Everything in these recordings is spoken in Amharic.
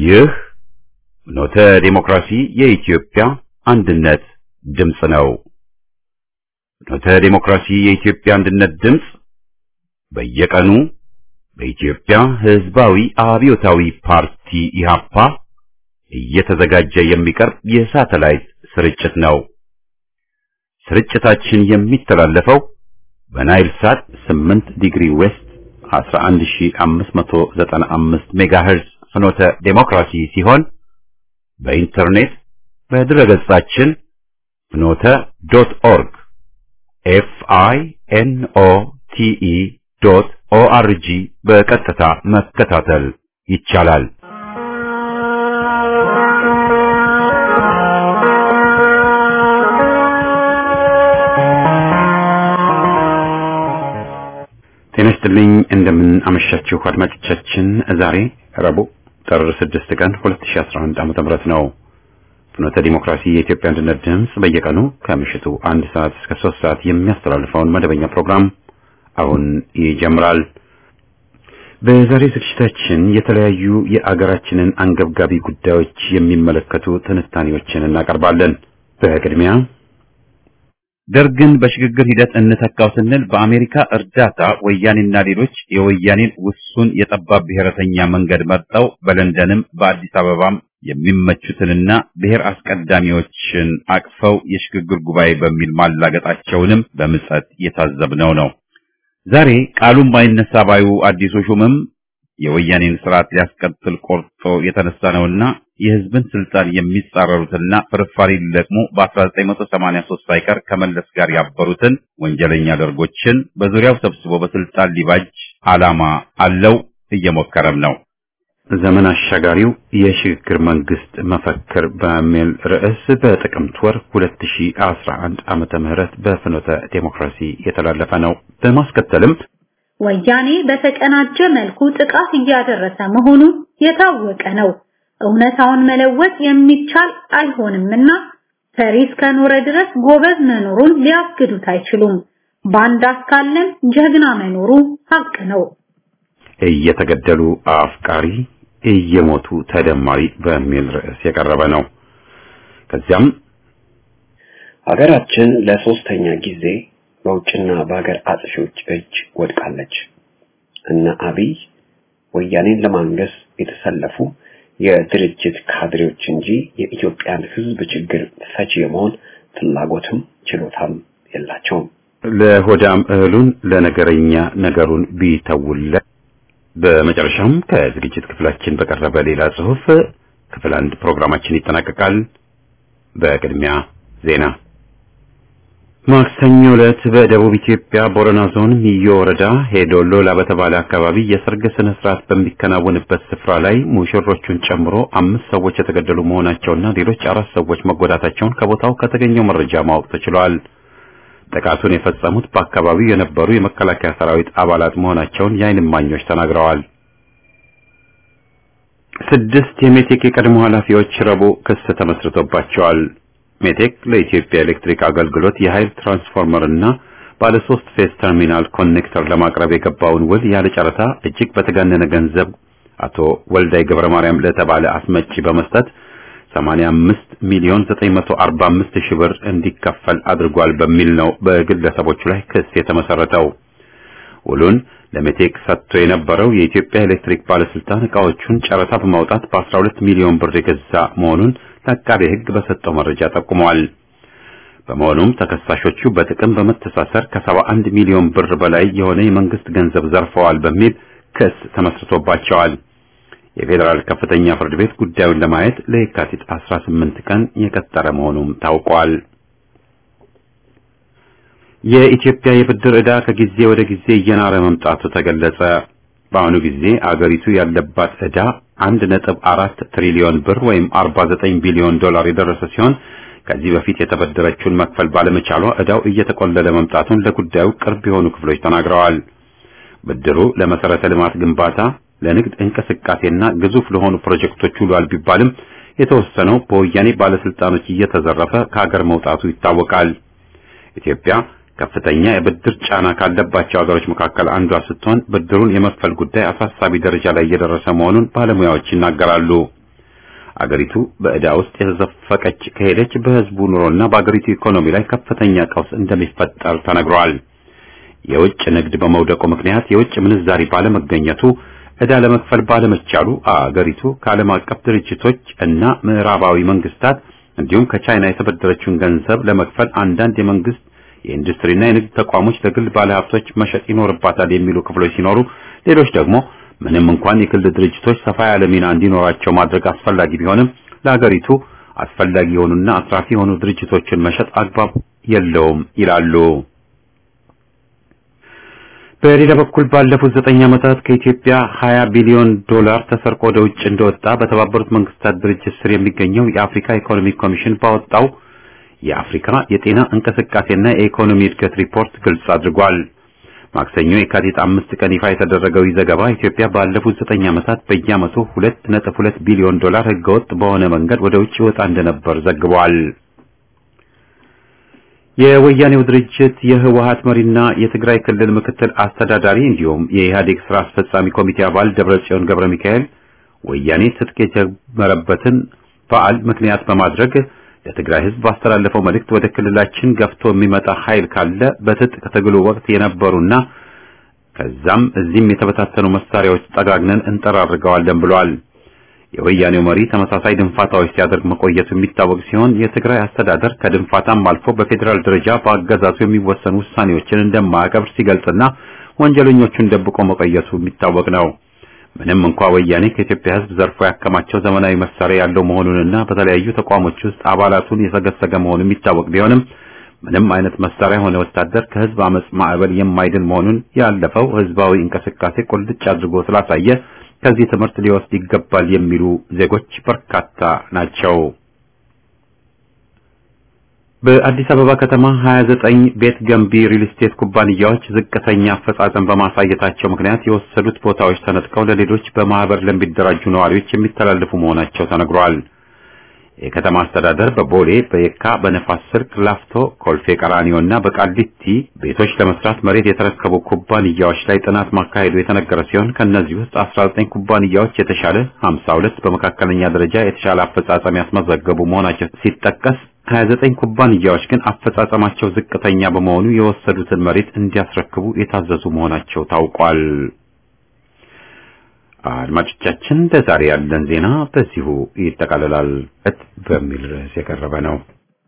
ይህ ኖተ ዲሞክራሲ የኢትዮጵያ አንድነት ድምጽ ነው። ኖተ ዲሞክራሲ የኢትዮጵያ አንድነት ድምጽ በየቀኑ በኢትዮጵያ ሕዝባዊ አብዮታዊ ፓርቲ ኢህአፓ እየተዘጋጀ የሚቀርብ የሳተላይት ስርጭት ነው። ስርጭታችን የሚተላለፈው በናይል ሳት 8 ዲግሪ ዌስት 11595 ሜጋሄርዝ ፍኖተ ዴሞክራሲ ሲሆን በኢንተርኔት በድረገጻችን fnote.org FINOTE.ORG በቀጥታ መከታተል ይቻላል። ጤና ይስጥልኝ እንደምን አመሻችሁ አድማጮቻችን። ዛሬ ረቡዕ ጥር 6 ቀን 2011 ዓ.ም ነው። ፍኖተ ዲሞክራሲ የኢትዮጵያ አንድነት ድምጽ በየቀኑ ከምሽቱ 1 ሰዓት እስከ 3 ሰዓት የሚያስተላልፈውን መደበኛ ፕሮግራም አሁን ይጀምራል። በዛሬ ዝግጅታችን የተለያዩ የአገራችንን አንገብጋቢ ጉዳዮች የሚመለከቱ ትንታኔዎችን እናቀርባለን። በቅድሚያ ደርግን በሽግግር ሂደት እንተካው ስንል በአሜሪካ እርዳታ ወያኔና ሌሎች የወያኔን ውሱን የጠባብ ብሔረተኛ መንገድ መርጠው በለንደንም በአዲስ አበባም የሚመቹትንና ብሔር አስቀዳሚዎችን አቅፈው የሽግግር ጉባኤ በሚል ማላገጣቸውንም በምጸት የታዘብነው ነው። ዛሬ ቃሉን ባይነሳ ባዩ አዲሱ ሹምም የወያኔን ስርዓት ሊያስቀጥል ቆርጦ የተነሳ ነውና የህዝብን ስልጣን የሚጻረሩትና ፍርፋሪ ሊለቅሙ በ1983 ሳይቀር ከመለስ ጋር ያበሩትን ወንጀለኛ ደርጎችን በዙሪያው ሰብስቦ በስልጣን ሊባጅ ዓላማ አለው፣ እየሞከረም ነው። ዘመን አሻጋሪው የሽግግር መንግስት መፈክር በሚል ርዕስ በጥቅምት ወር 2011 ዓመተ ምህረት በፍኖተ ዴሞክራሲ የተላለፈ ነው። በማስከተልም ወያኔ በተቀናጀ መልኩ ጥቃት እያደረሰ መሆኑ የታወቀ ነው። እውነታውን መለወጥ የሚቻል አይሆንምና ፈሪስ ከኖረ ድረስ ጎበዝ መኖሩን ሊያስክዱት አይችሉም። ባንዳ ካለም ጀግና መኖሩ ሀቅ ነው። እየተገደሉ አፍቃሪ እየሞቱ ተደማሪ በሚል ርዕስ የቀረበ ነው። ከዚያም ሀገራችን ለሶስተኛ ጊዜ በውጭና በሀገር አጥፊዎች እጅ ወድቃለች። እነ አብይ ወያኔን ለማንገስ የተሰለፉ የድርጅት ካድሬዎች እንጂ የኢትዮጵያን ሕዝብ ችግር ፈቺ የመሆን ፍላጎትም ችሎታም የላቸውም። ለሆዳም እህሉን ለነገረኛ ነገሩን ቢተውለት። በመጨረሻም ከዝግጅት ክፍላችን በቀረበ ሌላ ጽሑፍ ክፍል 1 ፕሮግራማችን ይጠናቀቃል። በቅድሚያ ዜና። ማክሰኞ ዕለት በደቡብ ኢትዮጵያ ቦረና ዞን ሚዮ ወረዳ ሄዶሎላ በተባለ አካባቢ የሰርግ ስነ ስርዓት በሚከናወንበት ስፍራ ላይ ሙሽሮቹን ጨምሮ 5 ሰዎች የተገደሉ መሆናቸውና ሌሎች 4 ሰዎች መጎዳታቸውን ከቦታው ከተገኘው መረጃ ማወቅ ተችሏል። ጥቃቱን የፈጸሙት በአካባቢው የነበሩ የመከላከያ ሰራዊት አባላት መሆናቸውን የዓይን እማኞች ተናግረዋል። 6 የሜቴክ የቀድሞ ኃላፊዎች ረቡዕ ክስ ተመስርቶባቸዋል። ሜቴክ ለኢትዮጵያ ኤሌክትሪክ አገልግሎት የኃይል ትራንስፎርመርና ባለ 3 ፌዝ ተርሚናል ኮኔክተር ለማቅረብ የገባውን ውል ያለ ጨረታ እጅግ በተጋነነ ገንዘብ አቶ ወልዳይ ገብረማርያም ለተባለ አስመጪ በመስጠት 85,945,000 ብር እንዲከፈል አድርጓል በሚል ነው በግለሰቦቹ ላይ ክስ የተመሰረተው። ውሉን ለሜቴክ ሰጥቶ የነበረው የኢትዮጵያ ኤሌክትሪክ ባለስልጣን ዕቃዎቹን ጨረታ በማውጣት በ12 ሚሊዮን ብር የገዛ መሆኑን ለአቃቤ ሕግ በሰጠው መረጃ ጠቁመዋል። በመሆኑም ተከሳሾቹ በጥቅም በመተሳሰር ከ71 ሚሊዮን ብር በላይ የሆነ የመንግስት ገንዘብ ዘርፈዋል በሚል ክስ ተመስርቶባቸዋል። የፌዴራል ከፍተኛ ፍርድ ቤት ጉዳዩን ለማየት ለየካቲት 18 ቀን የቀጠረ መሆኑም ታውቋል። የኢትዮጵያ የብድር ዕዳ ከጊዜ ወደ ጊዜ እየናረ መምጣቱ ተገለጸ። በአሁኑ ጊዜ አገሪቱ ያለባት ዕዳ 1.4 ትሪሊዮን ብር ወይም 49 ቢሊዮን ዶላር የደረሰ ሲሆን ከዚህ በፊት የተበደረችውን መክፈል ባለመቻሏ ዕዳው እየተቆለለ መምጣቱን ለጉዳዩ ቅርብ የሆኑ ክፍሎች ተናግረዋል። ብድሩ ለመሰረተ ልማት ግንባታ፣ ለንግድ እንቅስቃሴና ግዙፍ ለሆኑ ፕሮጀክቶች ውሏል ቢባልም የተወሰነው በወያኔ ባለስልጣኖች እየተዘረፈ ከሀገር መውጣቱ ይታወቃል። ኢትዮጵያ ከፍተኛ የብድር ጫና ካለባቸው ሀገሮች መካከል አንዷ ስትሆን ብድሩን የመክፈል ጉዳይ አሳሳቢ ደረጃ ላይ እየደረሰ መሆኑን ባለሙያዎች ይናገራሉ። አገሪቱ በዕዳ ውስጥ የተዘፈቀች ከሄደች በህዝቡ ኑሮና በአገሪቱ ኢኮኖሚ ላይ ከፍተኛ ቀውስ እንደሚፈጠር ተነግሯል። የውጭ ንግድ በመውደቁ ምክንያት የውጭ ምንዛሪ ባለመገኘቱ ዕዳ ለመክፈል ባለመቻሉ አገሪቱ ከዓለም አቀፍ ድርጅቶች እና ምዕራባዊ መንግስታት እንዲሁም ከቻይና የተበደረችውን ገንዘብ ለመክፈል አንዳንድ የመንግስት የኢንዱስትሪና የንግድ ተቋሞች ለግል ባለሀብቶች መሸጥ ይኖርባታል የሚሉ ክፍሎች ሲኖሩ፣ ሌሎች ደግሞ ምንም እንኳን የግል ድርጅቶች ሰፋ ያለ ሚና እንዲኖራቸው ማድረግ አስፈላጊ ቢሆንም ለሀገሪቱ አስፈላጊ የሆኑና አትራፊ የሆኑ ድርጅቶችን መሸጥ አግባብ የለውም ይላሉ። በሌላ በኩል ባለፉት 9 ዓመታት ከኢትዮጵያ 20 ቢሊዮን ዶላር ተሰርቆ ወደ ውጭ እንደወጣ በተባበሩት መንግስታት ድርጅት ስር የሚገኘው የአፍሪካ ኢኮኖሚክ ኮሚሽን ባወጣው የአፍሪካ የጤና እንቅስቃሴና የኢኮኖሚ እድገት ሪፖርት ግልጽ አድርጓል። ማክሰኞ የካቲት 5 ቀን ይፋ የተደረገው ዘገባ ኢትዮጵያ ባለፉት 9 ዓመታት በየዓመቱ 2.2 ቢሊዮን ዶላር ህገወጥ በሆነ መንገድ ወደ ውጭ ወጣ እንደነበር ዘግቧል። የወያኔው ድርጅት የህወሓት መሪና የትግራይ ክልል ምክትል አስተዳዳሪ እንዲሁም የኢህአዴግ ስራ አስፈጻሚ ኮሚቴ አባል ደብረጽዮን ገብረ ሚካኤል ወያኔ ትጥቅ የጀመረበትን በዓል ምክንያት በማድረግ ለትግራይ ህዝብ ባስተላለፈው መልእክት ወደ ክልላችን ገፍቶ የሚመጣ ኃይል ካለ በትጥቅ ትግሉ ወቅት የነበሩና ከዛም እዚህም የተበታተኑ መሳሪያዎች ጠጋግነን እንጠራርገዋለን ብለዋል። የወያኔው መሪ ተመሳሳይ ድንፋታዎች ሲያደርግ መቆየቱ የሚታወቅ ሲሆን የትግራይ አስተዳደር ከድንፋታም አልፎ በፌዴራል ደረጃ በአገዛዙ የሚወሰኑ ውሳኔዎችን እንደማያከብር ሲገልጽና ወንጀለኞቹን ደብቆ መቆየቱ የሚታወቅ ነው። ምንም እንኳን ወያኔ ከኢትዮጵያ ህዝብ ዘርፎ ያከማቸው ዘመናዊ መሳሪያ ያለው መሆኑንና በተለያዩ ተቋሞች ውስጥ አባላቱን የሰገሰገ መሆኑ የሚታወቅ ቢሆንም ምንም አይነት መሳሪያ ሆነ ወታደር ከህዝብ አመጽ ማዕበል የማይድን መሆኑን ያለፈው ህዝባዊ እንቅስቃሴ ቁልጭ አድርጎ ስላሳየ ከዚህ ትምህርት ሊወስድ ይገባል የሚሉ ዜጎች በርካታ ናቸው። በአዲስ አበባ ከተማ 29 ቤት ገንቢ ሪል ስቴት ኩባንያዎች ዝቅተኛ አፈጻጸም በማሳየታቸው ምክንያት የወሰዱት ቦታዎች ተነጥቀው ለሌሎች በማህበር ለሚደራጁ ነዋሪዎች የሚተላለፉ መሆናቸው ተነግሯል። የከተማ አስተዳደር በቦሌ፣ በየካ፣ በነፋስ ስልክ፣ ላፍቶ፣ ኮልፌ ቀራኒዮና በቃሊቲ ቤቶች ለመስራት መሬት የተረከቡ ኩባንያዎች ላይ ጥናት ማካሄዱ የተነገረ ሲሆን ከነዚህ ውስጥ 19 ኩባንያዎች የተሻለ፣ 52 በመካከለኛ ደረጃ የተሻለ አፈጻጸም ያስመዘገቡ መሆናቸው ሲጠቀስ 29 ኩባንያዎች ግን አፈጻጸማቸው ዝቅተኛ በመሆኑ የወሰዱትን መሬት እንዲያስረክቡ የታዘዙ መሆናቸው ታውቋል። አድማጮቻችን ለዛሬ ያለን ዜና በዚሁ ይጠቃልላል በሚል ርዕስ የቀረበ ነው።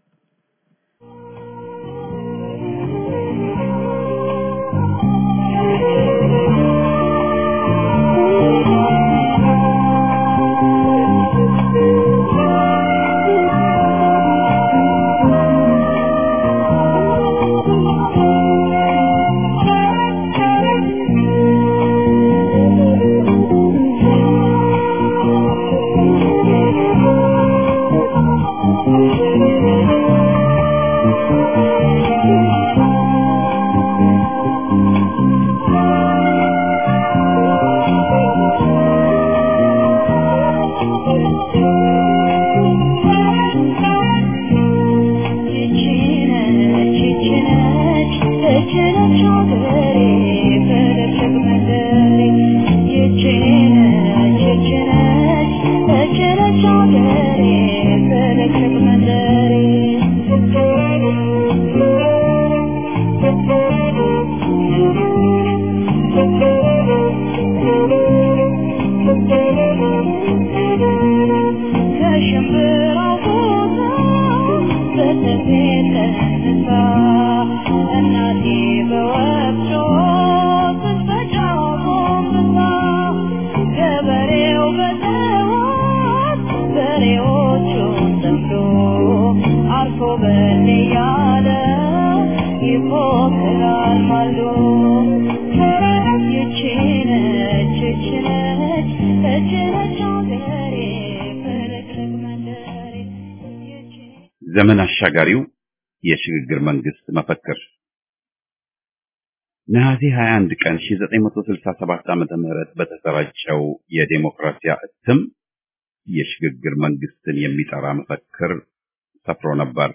ዘመን አሻጋሪው የሽግግር መንግስት መፈክር ነሐሴ 21 ቀን 1967 ዓመተ ምህረት በተሰራጨው የዴሞክራሲያ እትም የሽግግር መንግስትን የሚጠራ መፈክር ሰፍሮ ነበር።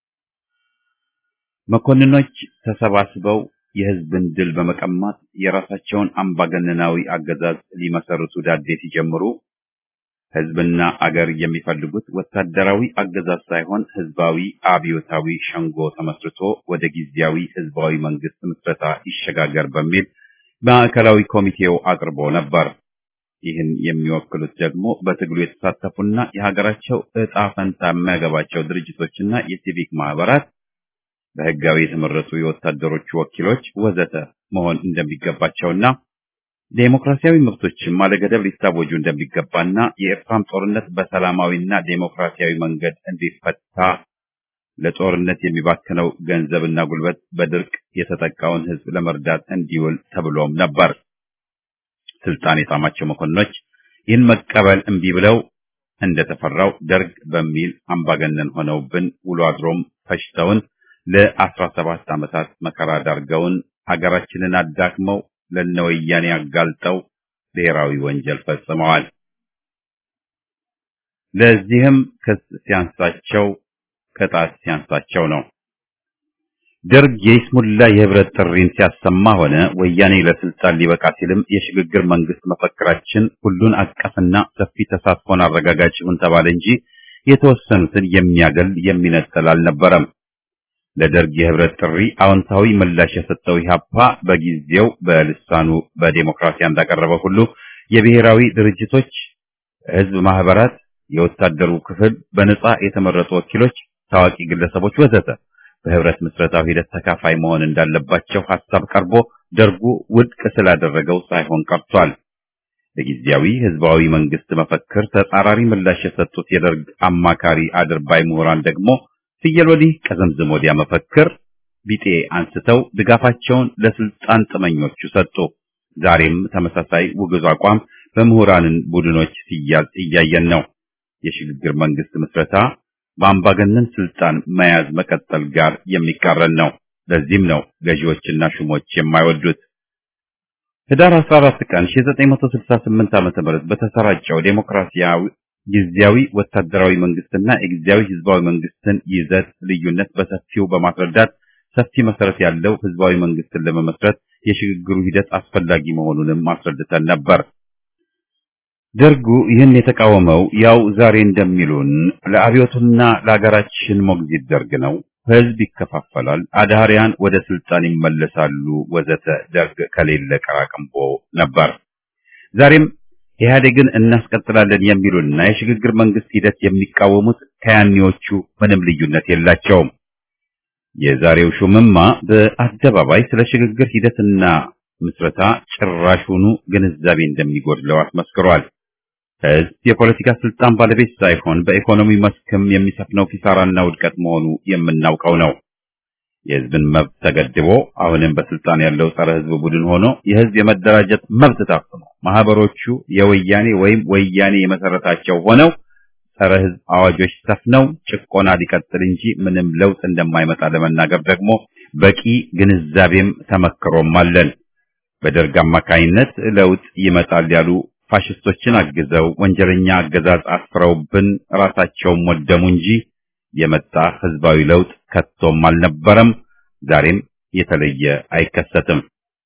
መኮንኖች ተሰባስበው የህዝብን ድል በመቀማት የራሳቸውን አምባገነናዊ አገዛዝ ሊመሰርቱ ዳዴ ሲጀምሩ ህዝብና አገር የሚፈልጉት ወታደራዊ አገዛዝ ሳይሆን ህዝባዊ አብዮታዊ ሸንጎ ተመስርቶ ወደ ጊዜያዊ ህዝባዊ መንግስት ምስረታ ይሸጋገር በሚል ማዕከላዊ ኮሚቴው አቅርቦ ነበር። ይህን የሚወክሉት ደግሞ በትግሉ የተሳተፉና የሀገራቸው ዕጣ ፈንታ የሚያገባቸው ድርጅቶችና የሲቪክ ማህበራት፣ በህጋዊ የተመረጡ የወታደሮች ወኪሎች ወዘተ መሆን እንደሚገባቸውና ዴሞክራሲያዊ መብቶችም አለገደብ ሊታወጁ እንደሚገባና የኤርትራም ጦርነት በሰላማዊና ዴሞክራሲያዊ መንገድ እንዲፈታ ለጦርነት የሚባክነው ገንዘብና ጉልበት በድርቅ የተጠቃውን ህዝብ ለመርዳት እንዲውል ተብሎም ነበር። ስልጣን የጣማቸው መኮንኖች ይህን መቀበል እምቢ ብለው እንደተፈራው ደርግ በሚል አምባገነን ሆነውብን ውሎ አድሮም ፈጅተውን ለ17 ዓመታት መከራ ዳርገውን ሀገራችንን አዳክመው ለነወያኔ አጋልጠው ብሔራዊ ወንጀል ፈጽመዋል። ለዚህም ክስ ሲያንሳቸው ቅጣት ሲያንሳቸው ነው። ደርግ የይስሙላ የህብረት ጥሪን ሲያሰማ ሆነ ወያኔ ለስልጣን ሊበቃ ሲልም የሽግግር መንግስት መፈክራችን ሁሉን አቀፍና ሰፊ ተሳትፎን አረጋጋጭ ይሁን ተባለ እንጂ የተወሰኑትን የሚያገል የሚነጥል አልነበረም። ለደርግ የህብረት ጥሪ አዎንታዊ ምላሽ የሰጠው ኢህአፓ በጊዜው በልሳኑ በዲሞክራሲ እንዳቀረበው ሁሉ የብሔራዊ ድርጅቶች፣ ህዝብ ማህበራት፣ የወታደሩ ክፍል፣ በነጻ የተመረጡ ወኪሎች፣ ታዋቂ ግለሰቦች ወዘተ በህብረት ምስረታው ሂደት ተካፋይ መሆን እንዳለባቸው ሐሳብ ቀርቦ ደርጉ ውድቅ ስላደረገው ሳይሆን ቀርቷል። ለጊዜያዊ ህዝባዊ መንግስት መፈክር ተጻራሪ ምላሽ የሰጡት የደርግ አማካሪ አድርባይ ምሁራን ደግሞ ፍየል ወዲህ ቀዘምዝም ወዲያ መፈክር ቢጤ አንስተው ድጋፋቸውን ለስልጣን ጥመኞቹ ሰጡ። ዛሬም ተመሳሳይ ውግዝ አቋም በምሁራንን ቡድኖች ሲያዝ እያየን ነው። የሽግግር መንግስት ምስረታ በአምባገነን ስልጣን መያዝ መቀጠል ጋር የሚቃረን ነው። ለዚህም ነው ገዢዎችና ሹሞች የማይወዱት። ህዳር 14 ቀን 1968 ዓ.ም በተሰራጨው ዴሞክራሲያዊ ጊዜያዊ ወታደራዊ መንግስትና የጊዜያዊ ህዝባዊ መንግስትን ይዘት ልዩነት በሰፊው በማስረዳት ሰፊ መሰረት ያለው ህዝባዊ መንግስትን ለመመስረት የሽግግሩ ሂደት አስፈላጊ መሆኑንም ማስረድተን ነበር። ደርጉ ይህን የተቃወመው ያው ዛሬ እንደሚሉን ለአብዮቱና ለሀገራችን ሞግዚት ደርግ ነው፣ ህዝብ ይከፋፈላል፣ አድሃሪያን ወደ ስልጣን ይመለሳሉ ወዘተ ደርግ ከሌለ ቀራቅንቦ ነበር። ዛሬም ኢህአዴግን እናስቀጥላለን የሚሉና የሽግግር መንግስት ሂደት የሚቃወሙት ከያኔዎቹ ምንም ልዩነት የላቸውም። የዛሬው ሹምማ በአደባባይ ስለ ሽግግር ሂደትና ምስረታ ጭራሹኑ ግንዛቤ እንደሚጎድለው አስመስክሯል። ህዝብ የፖለቲካ ስልጣን ባለቤት ሳይሆን በኢኮኖሚ መስክም የሚሰፍነው ኪሳራና ውድቀት መሆኑ የምናውቀው ነው። የህዝብን መብት ተገድቦ አሁንም በስልጣን ያለው ጸረ ህዝብ ቡድን ሆኖ የህዝብ የመደራጀት መብት ታፍኖ ማህበሮቹ የወያኔ ወይም ወያኔ የመሰረታቸው ሆነው ጸረ ህዝብ አዋጆች ሰፍነው ጭቆና ሊቀጥል እንጂ ምንም ለውጥ እንደማይመጣ ለመናገር ደግሞ በቂ ግንዛቤም ተመክሮም አለን። በደርግ አማካይነት ለውጥ ይመጣል ያሉ ፋሽስቶችን አግዘው ወንጀለኛ አገዛዝ አስፍረውብን ራሳቸውም ወደሙ እንጂ የመጣ ህዝባዊ ለውጥ ከቶም አልነበረም። ዛሬም የተለየ አይከሰትም።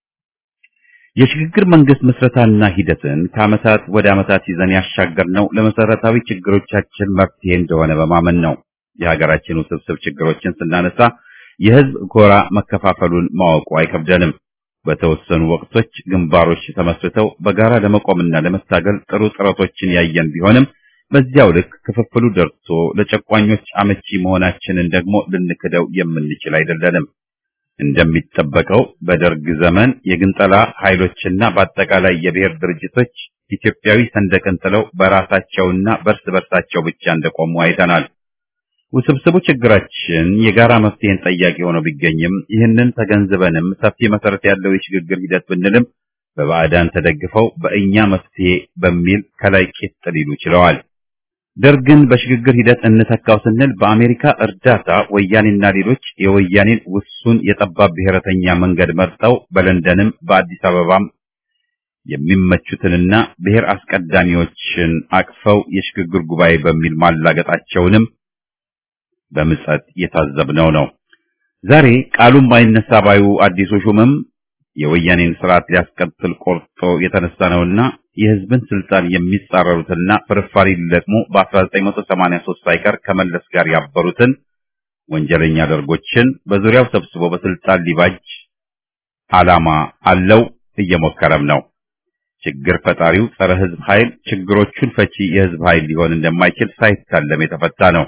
የሽግግር መንግስት ምስረታና ሂደትን ከዓመታት ወደ ዓመታት ይዘን ያሻገርነው ለመሰረታዊ ችግሮቻችን መፍትሄ እንደሆነ በማመን ነው። የሀገራችን ውስብስብ ችግሮችን ስናነሳ የህዝብ ጎራ መከፋፈሉን ማወቁ አይከብደንም። በተወሰኑ ወቅቶች ግንባሮች ተመስርተው በጋራ ለመቆምና ለመታገል ጥሩ ጥረቶችን ያየን ቢሆንም በዚያው ልክ ክፍፍሉ ደርሶ ለጨቋኞች አመቺ መሆናችንን ደግሞ ልንክደው የምንችል አይደለንም። እንደሚጠበቀው በደርግ ዘመን የግንጠላ ኃይሎችና በአጠቃላይ የብሔር ድርጅቶች ኢትዮጵያዊ ሰንደቅን ጥለው በራሳቸውና በርስ በርሳቸው ብቻ እንደቆሙ አይተናል። ውስብስቡ ችግራችን የጋራ መፍትሄን ጠያቂ ሆኖ ቢገኝም ይህንን ተገንዝበንም ሰፊ መሰረት ያለው የሽግግር ሂደት ብንልም በባዕዳን ተደግፈው በእኛ መፍትሄ በሚል ከላይ ቂጥ ሊሉ ችለዋል። ደርግን በሽግግር ሂደት እንተካው ስንል በአሜሪካ እርዳታ ወያኔና ሌሎች የወያኔን ውሱን የጠባብ ብሔረተኛ መንገድ መርጠው በለንደንም በአዲስ አበባም የሚመቹትንና ብሔር አስቀዳሚዎችን አቅፈው የሽግግር ጉባኤ በሚል ማላገጣቸውንም በምጸት የታዘብነው ነው። ዛሬ ቃሉም ባይነሳ ባዩ አዲሱ ሹምም የወያኔን ስርዓት ሊያስቀጥል ቆርጦ የተነሳ ነውና የህዝብን ስልጣን የሚጻረሩትና ፍርፋሪ ሊለቅሙ በ1983 ሳይቀር ከመለስ ጋር ያበሩትን ወንጀለኛ ደርጎችን በዙሪያው ሰብስቦ በስልጣን ሊባጅ ዓላማ አለው፣ እየሞከረም ነው። ችግር ፈጣሪው ጸረ ህዝብ ኃይል ችግሮቹን ፈቺ የህዝብ ኃይል ሊሆን እንደማይችል ሳይታለም የተፈታ ነው።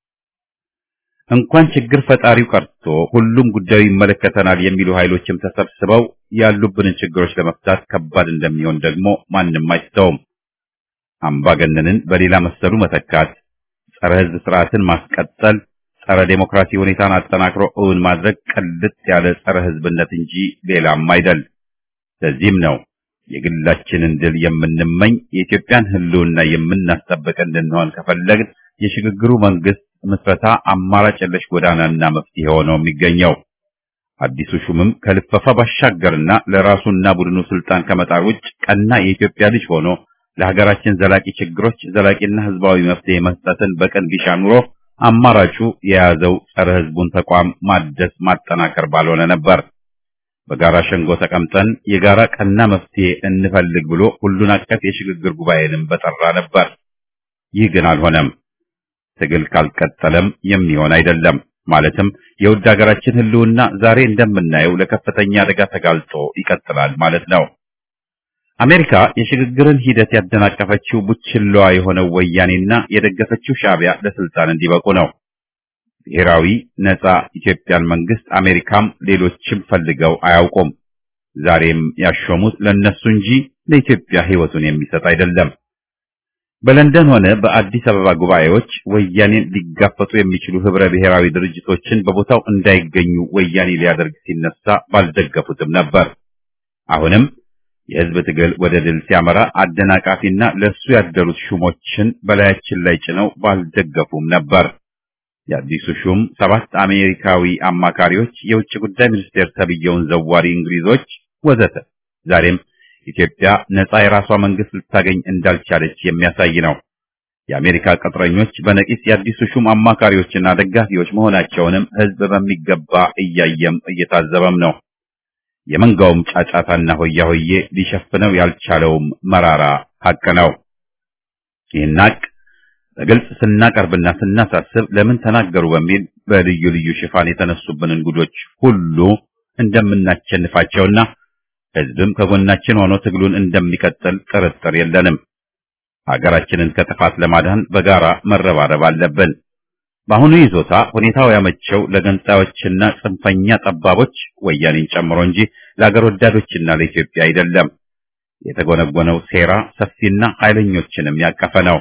እንኳን ችግር ፈጣሪው ቀርቶ ሁሉም ጉዳዩ ይመለከተናል የሚሉ ኃይሎችም ተሰብስበው ያሉብንን ችግሮች ለመፍታት ከባድ እንደሚሆን ደግሞ ማንም አይስተውም። አምባገነንን በሌላ መሰሉ መተካት፣ ጸረ ህዝብ ስርዓትን ማስቀጠል፣ ጸረ ዴሞክራሲ ሁኔታን አጠናክሮ እውን ማድረግ ቅልጥ ያለ ጸረ ህዝብነት እንጂ ሌላም አይደል። ለዚህም ነው የግላችንን ድል የምንመኝ የኢትዮጵያን ህልውና የምናስጠብቅ እንድንሆን ከፈለግን የሽግግሩ መንግስት ምስረታ አማራጭ የለሽ ጎዳናና መፍትሄ ሆኖ የሚገኘው። አዲሱ ሹምም ከልፈፋ ባሻገርና ለራሱና ቡድኑ ስልጣን ከመጣር ውጭ ቀና የኢትዮጵያ ልጅ ሆኖ ለሀገራችን ዘላቂ ችግሮች ዘላቂና ህዝባዊ መፍትሄ መስጠትን በቀን ቢሻ ኑሮ አማራጩ የያዘው ጸረ ህዝቡን ተቋም ማደስ ማጠናከር ባልሆነ ነበር። በጋራ ሸንጎ ተቀምጠን የጋራ ቀና መፍትሄ እንፈልግ ብሎ ሁሉን አቀፍ የሽግግር ጉባኤንም በጠራ ነበር። ይህ ግን አልሆነም። ትግል ካልቀጠለም የሚሆን አይደለም። ማለትም የውድ ሀገራችን ህልውና ዛሬ እንደምናየው ለከፍተኛ አደጋ ተጋልጦ ይቀጥላል ማለት ነው። አሜሪካ የሽግግርን ሂደት ያደናቀፈችው ቡችላዋ የሆነው ወያኔና የደገፈችው ሻዕቢያ ለስልጣን እንዲበቁ ነው። ብሔራዊ ነጻ ኢትዮጵያን መንግስት አሜሪካም ሌሎችም ፈልገው አያውቁም። ዛሬም ያሾሙት ለነሱ እንጂ ለኢትዮጵያ ህይወቱን የሚሰጥ አይደለም። በለንደን ሆነ በአዲስ አበባ ጉባኤዎች ወያኔን ሊጋፈጡ የሚችሉ ህብረ ብሔራዊ ድርጅቶችን በቦታው እንዳይገኙ ወያኔ ሊያደርግ ሲነሳ ባልደገፉትም ነበር። አሁንም የህዝብ ትግል ወደ ድል ሲያመራ አደናቃፊና ለሱ ያደሩት ሹሞችን በላያችን ላይ ጭነው ባልደገፉም ነበር። የአዲሱ ሹም 7 አሜሪካዊ አማካሪዎች፣ የውጭ ጉዳይ ሚኒስቴር ተብየውን ዘዋሪ እንግሊዞች ወዘተ ዛሬም ኢትዮጵያ ነጻ የራሷ መንግስት ልታገኝ እንዳልቻለች የሚያሳይ ነው። የአሜሪካ ቅጥረኞች በነቂስ የአዲሱ ሹም አማካሪዎችና ደጋፊዎች መሆናቸውንም ህዝብ በሚገባ እያየም እየታዘበም ነው። የመንጋውም ጫጫታና ሆያ ሆዬ ሊሸፍነው ያልቻለውም መራራ ሀቅ ነው። ይህን ሀቅ በግልጽ ስናቀርብና ስናሳስብ ለምን ተናገሩ በሚል በልዩ ልዩ ሽፋን የተነሱብን እንግዶች ሁሉ እንደምናቸንፋቸውና ህዝብም ከጎናችን ሆኖ ትግሉን እንደሚቀጥል ጥርጥር የለንም። ሀገራችንን ከጥፋት ለማዳን በጋራ መረባረብ አለብን። በአሁኑ ይዞታ ሁኔታው ያመቸው ለገንጣዮችና ጽንፈኛ ጠባቦች ወያኔን ጨምሮ እንጂ ለአገር ወዳዶችና ለኢትዮጵያ አይደለም። የተጎነጎነው ሴራ ሰፊና ኃይለኞችንም ያቀፈ ነው።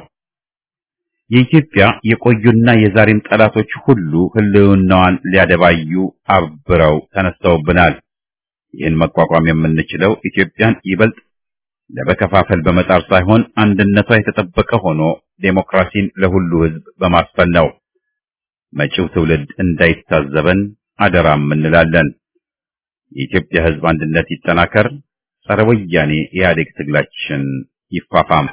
የኢትዮጵያ የቆዩና የዛሬም ጠላቶች ሁሉ ህልውናዋን ሊያደባዩ አብረው ተነስተውብናል። ይህን መቋቋም የምንችለው ኢትዮጵያን ይበልጥ ለመከፋፈል በመጣር ሳይሆን አንድነቷ የተጠበቀ ሆኖ ዴሞክራሲን ለሁሉ ህዝብ በማስፈን ነው። መጪው ትውልድ እንዳይታዘበን አደራም እንላለን። የኢትዮጵያ ህዝብ አንድነት ይጠናከር። ጸረ ወያኔ ኢህአዴግ ትግላችን ይፋፋም።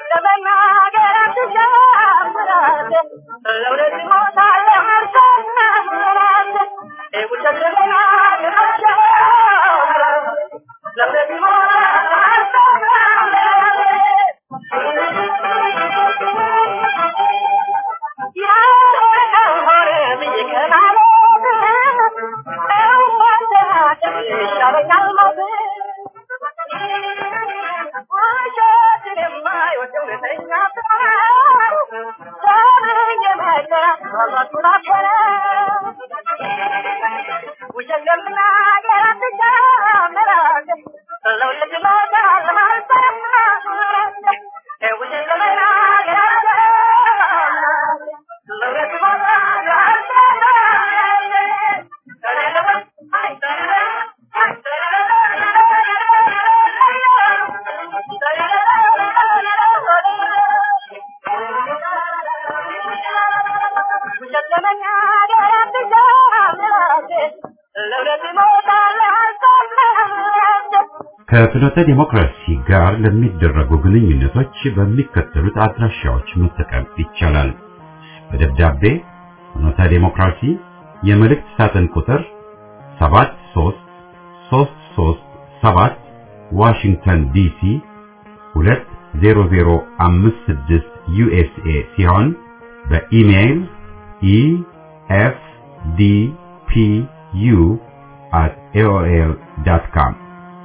ከፍኖተ ዲሞክራሲ ጋር ለሚደረጉ ግንኙነቶች በሚከተሉት አድራሻዎች መጠቀም ይቻላል። በደብዳቤ ፍኖተ ዲሞክራሲ የመልእክት ሳጥን ቁጥር 73337 ዋሽንግተን ዲሲ 20056 USA ሲሆን በኢሜይል efdpu@aol.com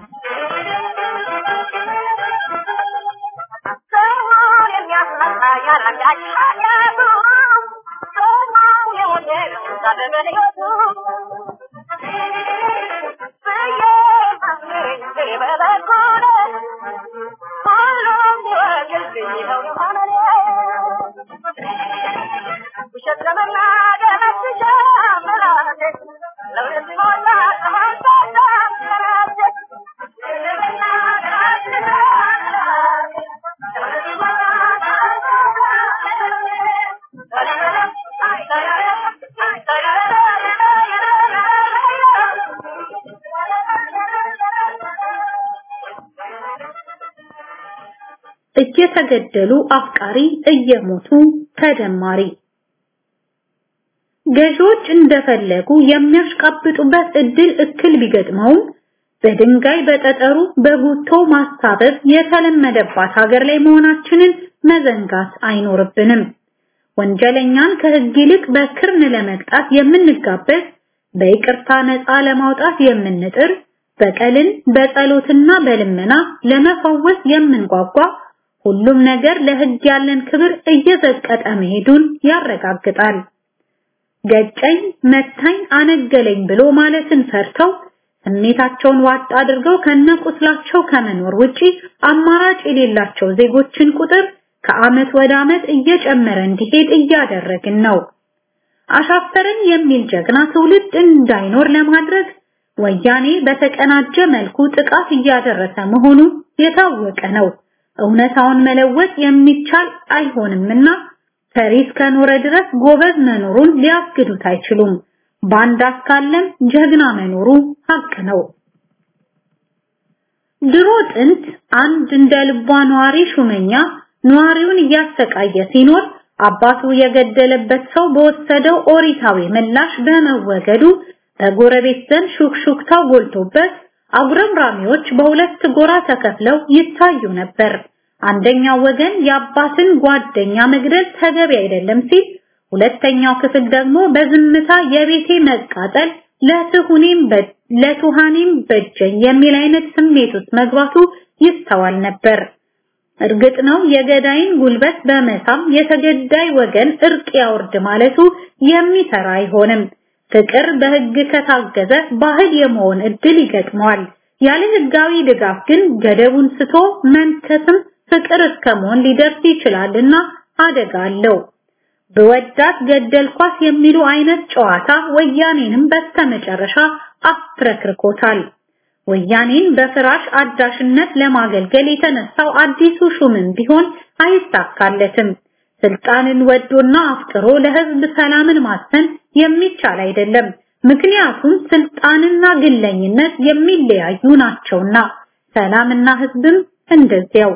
እየተገደሉ አፍቃሪ እየሞቱ ተደማሪ ገዦች እንደፈለጉ የሚያሽቃብጡበት እድል እክል ቢገጥመውም በድንጋይ በጠጠሩ በጉቶ ማሳበብ የተለመደባት ሀገር ላይ መሆናችንን መዘንጋት አይኖርብንም። ወንጀለኛን ከህግ ይልቅ በክርን ለመቅጣት የምንጋበዝ፣ በይቅርታ ነፃ ለማውጣት የምንጥር፣ በቀልን በጸሎትና በልመና ለመፈወስ የምንጓጓ፣ ሁሉም ነገር ለህግ ያለን ክብር እየዘቀጠ መሄዱን ያረጋግጣል። ገጨኝ፣ መታኝ፣ አነገለኝ ብሎ ማለትን ፈርተው ስሜታቸውን ዋጥ አድርገው ከነቁስላቸው ከመኖር ውጪ አማራጭ የሌላቸው ዜጎችን ቁጥር ከአመት ወደ አመት እየጨመረ እንዲሄድ እያደረግን ነው። አሻፈረን የሚል ጀግና ትውልድ እንዳይኖር ለማድረግ ወያኔ በተቀናጀ መልኩ ጥቃት እያደረሰ መሆኑ የታወቀ ነው። እውነታውን መለወጥ የሚቻል አይሆንምና ፈሪስ ከኖረ ድረስ ጎበዝ መኖሩን ሊያስገዱት አይችሉም። ባንዳ ካለም ጀግና መኖሩ ሀቅ ነው። ድሮ ጥንት አንድ እንደ ልቧ ነዋሪ ሹመኛ ነዋሪውን እያሰቃየ ሲኖር አባቱ የገደለበት ሰው በወሰደው ኦሪታዊ ምላሽ በመወገዱ በጎረቤት ዘንድ ሹክሹክታው ጎልቶበት አጉረምራሚዎች በሁለት ጎራ ተከፍለው ይታዩ ነበር። አንደኛው ወገን የአባትን ጓደኛ መግደል ተገቢ አይደለም ሲል፣ ሁለተኛው ክፍል ደግሞ በዝምታ የቤቴ መቃጠል ለቱሃኔም በጀኝ የሚል አይነት ስሜት ውስጥ መግባቱ ይስተዋል ነበር። እርግጥ ነው የገዳይን ጉልበት በመሳም የተገዳይ ወገን እርቅ ያወርድ ማለቱ የሚሰራ አይሆንም። ፍቅር በህግ ከታገዘ ባህል የመሆን እድል ይገጥመዋል። ያለ ህጋዊ ድጋፍ ግን ገደቡን ስቶ መንከስም ፍቅር እስከመሆን ሊደርስ ይችላልና አደጋ አለው። በወዳት ገደልኳት የሚሉ አይነት ጨዋታ ወያኔንም በስተመጨረሻ አፍረክርኮታል። ወያኔን በፍራሽ አዳሽነት ለማገልገል የተነሳው አዲሱ ሹምን ቢሆን አይሳካለትም። ስልጣንን ወዶና አፍቅሮ ለህዝብ ሰላምን ማሰን የሚቻል አይደለም። ምክንያቱም ስልጣንና ግለኝነት የሚለያዩ ናቸውና፣ ሰላምና ህዝብም እንደዚያው።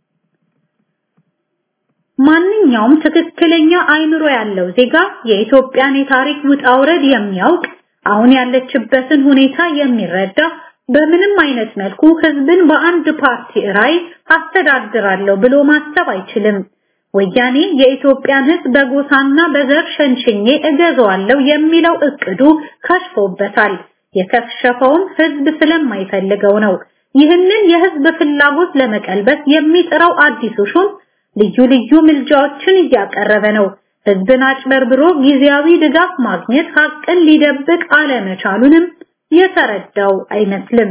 ማንኛውም ትክክለኛ አይምሮ ያለው ዜጋ የኢትዮጵያን የታሪክ ውጣ ውረድ የሚያውቅ፣ አሁን ያለችበትን ሁኔታ የሚረዳ፣ በምንም አይነት መልኩ ህዝብን በአንድ ፓርቲ ራይ አስተዳድራለሁ ብሎ ማሰብ አይችልም። ወያኔ የኢትዮጵያን ህዝብ በጎሳና በዘር ሸንሽኜ እገዛዋለሁ የሚለው እቅዱ ከሽፎበታል። የከሸፈውም ህዝብ ስለማይፈልገው ነው። ይህንን የህዝብ ፍላጎት ለመቀልበስ የሚጥረው አዲሱ ሹም ልዩ ልዩ ምልጃዎችን እያቀረበ ነው። ህዝብን አጭበርብሮ ጊዜያዊ ድጋፍ ማግኘት ሀቅን ሊደብቅ አለመቻሉንም የተረዳው አይመስልም።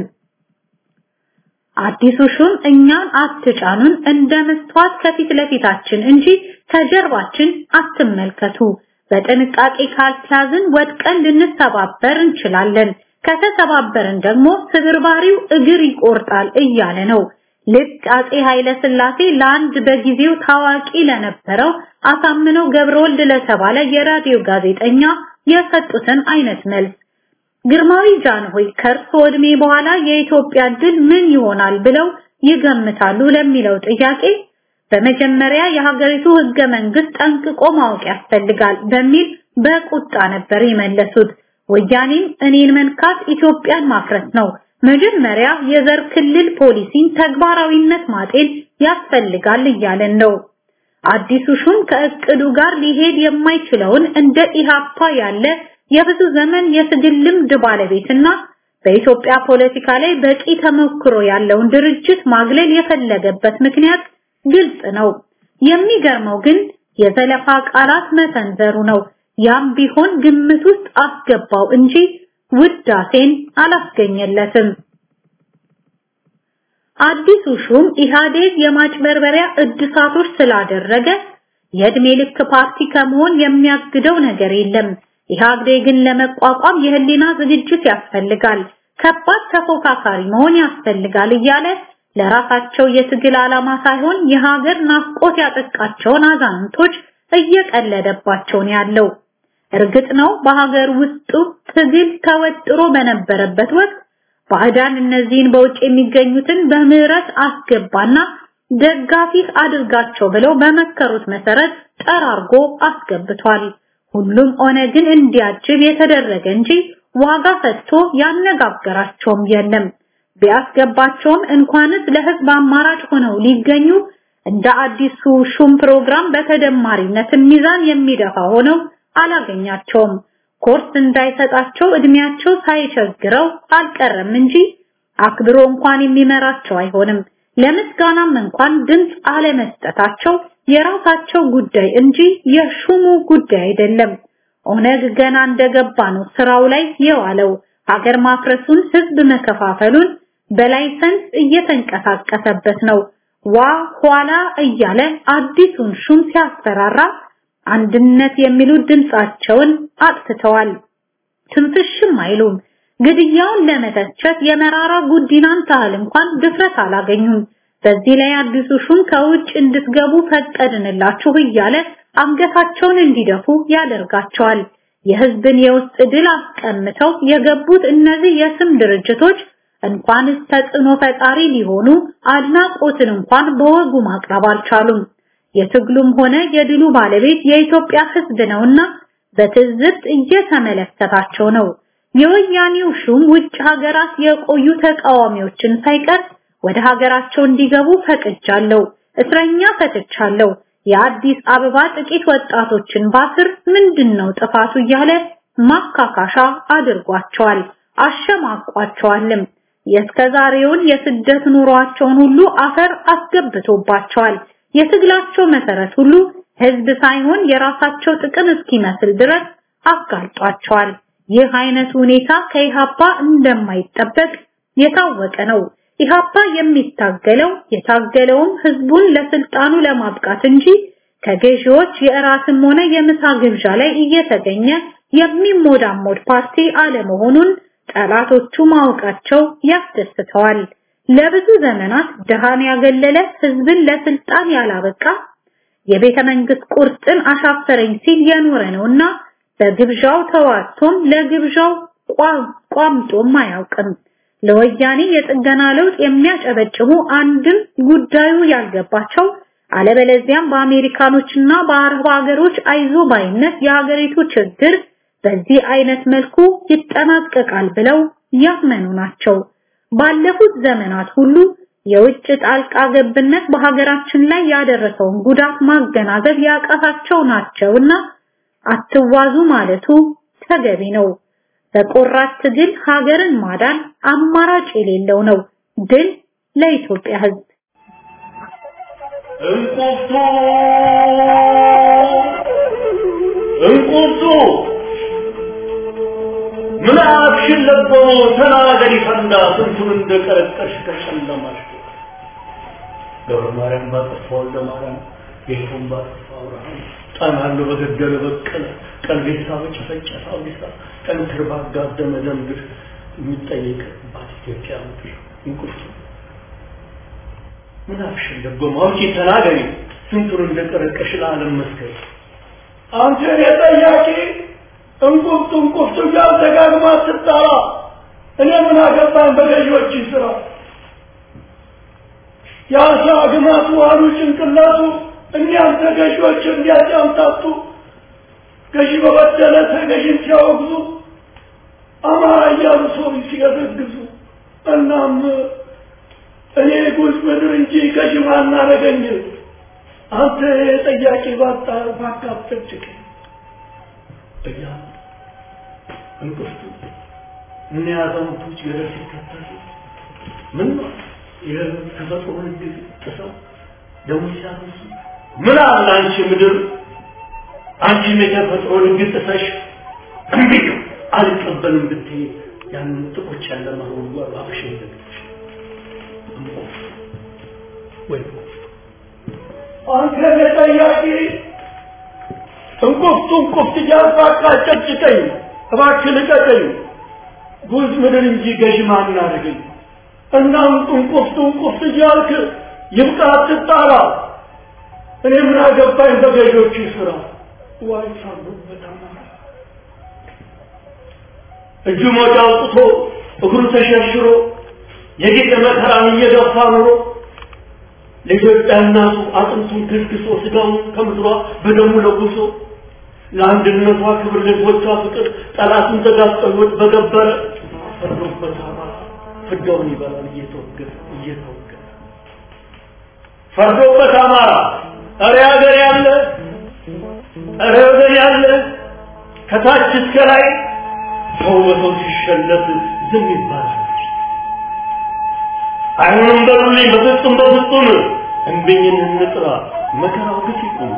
አዲሱ ሹም እኛን አትጫኑን፣ እንደ መስተዋት ከፊት ለፊታችን እንጂ ከጀርባችን አትመልከቱ፣ በጥንቃቄ ካልተያዝን ወድቀን ልንሰባበር እንችላለን፣ ከተሰባበርን ደግሞ ስብርባሪው እግር ይቆርጣል እያለ ነው። ልክ አጼ ኃይለ ሥላሴ ለአንድ በጊዜው ታዋቂ ለነበረው አሳምነው ገብረወልድ ለተባለ የራዲዮ ጋዜጠኛ የሰጡትን አይነት መልስ ግርማዊ ጃንሆይ ከእርሶ ዕድሜ በኋላ የኢትዮጵያ ድል ምን ይሆናል ብለው ይገምታሉ ለሚለው ጥያቄ በመጀመሪያ የሀገሪቱ ህገ መንግስት ጠንቅቆ ማወቅ ያስፈልጋል በሚል በቁጣ ነበር የመለሱት። ወያኔም እኔን መንካት ኢትዮጵያን ማፍረስ ነው፣ መጀመሪያ የዘር ክልል ፖሊሲን ተግባራዊነት ማጤን ያስፈልጋል እያለን ነው። አዲሱ ሹም ከእቅዱ ጋር ሊሄድ የማይችለውን እንደ ኢሃፓ ያለ የብዙ ዘመን የትግል ልምድ ባለቤትና በኢትዮጵያ ፖለቲካ ላይ በቂ ተሞክሮ ያለውን ድርጅት ማግለል የፈለገበት ምክንያት ግልጽ ነው። የሚገርመው ግን የዘለፋ ቃላት መሰንዘሩ ነው። ያም ቢሆን ግምት ውስጥ አስገባው እንጂ ውዳሴን አላስገኘለትም። አዲሱ ሹም ኢህአዴግ የማጭበርበሪያ እድሳቶች ስላደረገ የእድሜ ልክ ፓርቲ ከመሆን የሚያግደው ነገር የለም። ኢህአዴግን ለመቋቋም የህሊና ዝግጅት ያስፈልጋል፣ ከባድ ተፎካካሪ መሆን ያስፈልጋል እያለ ለራሳቸው የትግል ዓላማ ሳይሆን የሀገር ናፍቆት ያጠቃቸውን አዛንቶች እየቀለደባቸው ነው ያለው። እርግጥ ነው በሀገር ውስጥ ትግል ተወጥሮ በነበረበት ወቅት ባዕዳን እነዚህን በውጭ የሚገኙትን በምህረት አስገባና ደጋፊ አድርጋቸው ብለው በመከሩት መሰረት ጠራርጎ አስገብቷል። ሁሉም ኦነግን እንዲያጅብ የተደረገ እንጂ ዋጋ ሰጥቶ ያነጋገራቸውም የለም። ቢያስገባቸውም እንኳንስ ለህዝብ አማራጭ ሆነው ሊገኙ እንደ አዲሱ ሹም ፕሮግራም በተደማሪነት ሚዛን የሚደፋ ሆነው አላገኛቸውም። ኮርስ እንዳይሰጣቸው እድሜያቸው ሳይቸግረው አልቀረም እንጂ አክብሮ እንኳን የሚመራቸው አይሆንም። ለምስጋናም እንኳን ድምጽ አለመስጠታቸው የራሳቸው ጉዳይ እንጂ የሹሙ ጉዳይ አይደለም። ኦነግ ገና እንደገባ ነው ስራው ላይ የዋለው። ሀገር ማፍረሱን፣ ህዝብ መከፋፈሉን በላይሰንስ እየተንቀሳቀሰበት ነው። ኋላ እያለ አዲሱን ሹም ሲያስፈራራ አንድነት የሚሉ ድምጻቸውን አጥፍተዋል። ትንፍሽም አይሉም። ግድያውን ለመተቸት የመራራ ጉዲናን ታህል እንኳን ድፍረት አላገኙም። በዚህ ላይ አዲሱ ሹም ከውጭ እንድትገቡ ፈቀድንላችሁ እያለ አንገታቸውን እንዲደፉ ያደርጋቸዋል። የህዝብን የውስጥ ድል አስቀምተው የገቡት እነዚህ የስም ድርጅቶች እንኳንስ ተጽዕኖ ፈጣሪ ሊሆኑ አድናቆትን እንኳን በወጉ ማቅረብ አልቻሉም። የትግሉም ሆነ የድሉ ባለቤት የኢትዮጵያ ህዝብ ነውና በትዝብት እየተመለከታቸው ነው። የወያኔው ሹም ውጭ ሀገራት የቆዩ ተቃዋሚዎችን ሳይቀር ወደ ሀገራቸው እንዲገቡ ፈቅጃለሁ፣ እስረኛ ፈትቻለሁ፣ የአዲስ አበባ ጥቂት ወጣቶችን ባስር ምንድነው ጥፋቱ እያለ ማካካሻ አድርጓቸዋል፣ አሸማቋቸዋልም። የእስከዛሬውን የስደት ኑሯቸውን ሁሉ አፈር አስገብቶባቸዋል። የትግላቸው መሰረት ሁሉ ህዝብ ሳይሆን የራሳቸው ጥቅም እስኪመስል ድረስ አጋልጧቸዋል። ይህ አይነት ሁኔታ ከኢሃፓ እንደማይጠበቅ የታወቀ ነው። ኢሃፓ የታገለውም ህዝቡን ለስልጣኑ ለማብቃት እንጂ ከገዢዎች የእራትም ሆነ የምሳ ግብዣ ላይ እየተገኘ የሚሞዳሞድ ፓርቲ አለመሆኑን ጠላቶቹ ማወቃቸው ያስደስተዋል። ለብዙ ዘመናት ደሃን ያገለለ ህዝብን ለስልጣን ያላበቃ የቤተ መንግስት ቁርጥን አሻፈረኝ ሲል የኖረ ነውና በግብዣው ተዋቶም ለግብዣው ቋምጦም አያውቅም። ለወያኔ የጥገና ለውጥ የሚያጨበጭቡ አንድም ጉዳዩ ያልገባቸው አለበለዚያም በአሜሪካኖችና በአረብ ሀገሮች አይዞ ባይነት የሀገሪቱ ችግር በዚህ አይነት መልኩ ይጠናቀቃል ብለው ያመኑ ናቸው። ባለፉት ዘመናት ሁሉ የውጭ ጣልቃ ገብነት በሀገራችን ላይ ያደረሰውን ጉዳት ማገናዘብ ያቃታቸው ናቸውና አትዋዙ ማለቱ ተገቢ ነው። በቆራጥ ትግል ሀገርን ማዳን አማራጭ የሌለው ነው። ድል ለኢትዮጵያ ህዝብ። እንቁርቱ ምን አክሽን ለቦ ተናገሪ ፈንዳ ስንቱን እንደቀረቀሽ ከጨለማሽ ገብረ ማርያም ባጠፋው ለማርያም ጌቱን ባጠፋው አብርሃም ጣናሉ በገደለ በቀለ ቀልቤሳ በጨፈጨፈ አብዲሳ ጠንክር ባጋደመ ደምድር የሚጠየቅባት ኢትዮጵያ ምድር እንቁርቱ ምን አክሽን ለቦ ማውጪ ተናገሪ ስንቱን እንደቀረቀሽ ለዓለም መስከረ አንተ የጠያቂ እንቁርቱ ያልተጋግማ ተጣራ እኔ ምን አገባኝ በገዢዎች ስራ ያሳ ግማቱ አሉ ጭንቅላቱ እኛም ተገዢዎች እንዲያጫምታቱ ገዢ በበደለ ተገዢን ሲያወግዙ አማራ እያሉ ሰው ሲገዘግዙ እናም እኔ ጉዝ ምድር እንጂ ከሽማና አረገኝ አንተ ጠያቂ ባጣ ባካፍጭክ እያ እንቁስቱ ምን ያዘውቱች ገደል ሲከተሉ ምን የተፈጥሮ ህግ ጥሰው ደሞ ሲያርሱ ምን አለ አንቺ ምድር አንቺ የተፈጥሮ ህግ ጥሰሽ እንዴ አልቀበልም ብትይ ያን ጥቁጭ ያለ ማሁን ወራሽ እንደልሽ ወይ አንተ ለጠያቂ እንቁፍቱ ጃፋካ ጨጭቀኝ እባክህ ልቀቀኝ ጉዝ ምድር እንጂ ገዥ ማን አረገኝ እናም እንቁፍቱ ጃልክ ይብቃ ትጣራ እኔ ምን አገባኝ በገዦቹ ስራ ዋይ ሳሉ በጣም እጁ ሞጫውጥቶ እግሩ ተሸርሽሮ የጌጠ መከራን እየገፋ ኑሮ ለኢትዮጵያ እናቱ አጥንቱን ከስክሶ ስጋውን ከምድሯ በደሙ ለጉሶ ለአንድነቷ ክብር ለሕዝቦቿ ፍቅር ጠላቱን ተጋፍጦት በገበረ ፈርዶበት ፍዳውን ይበላል እየተወገረ ፈርዶበት አማራ ኧረ ሀገር ያለ ኧረ ወገን ያለ ከታች እስከ ላይ ሰው በሰው ሲሸለት ዝም ይባላል አይሆንም በሉልኝ በፍጹም እንብኝን እንጥራ መከራው ግፍ ይቁም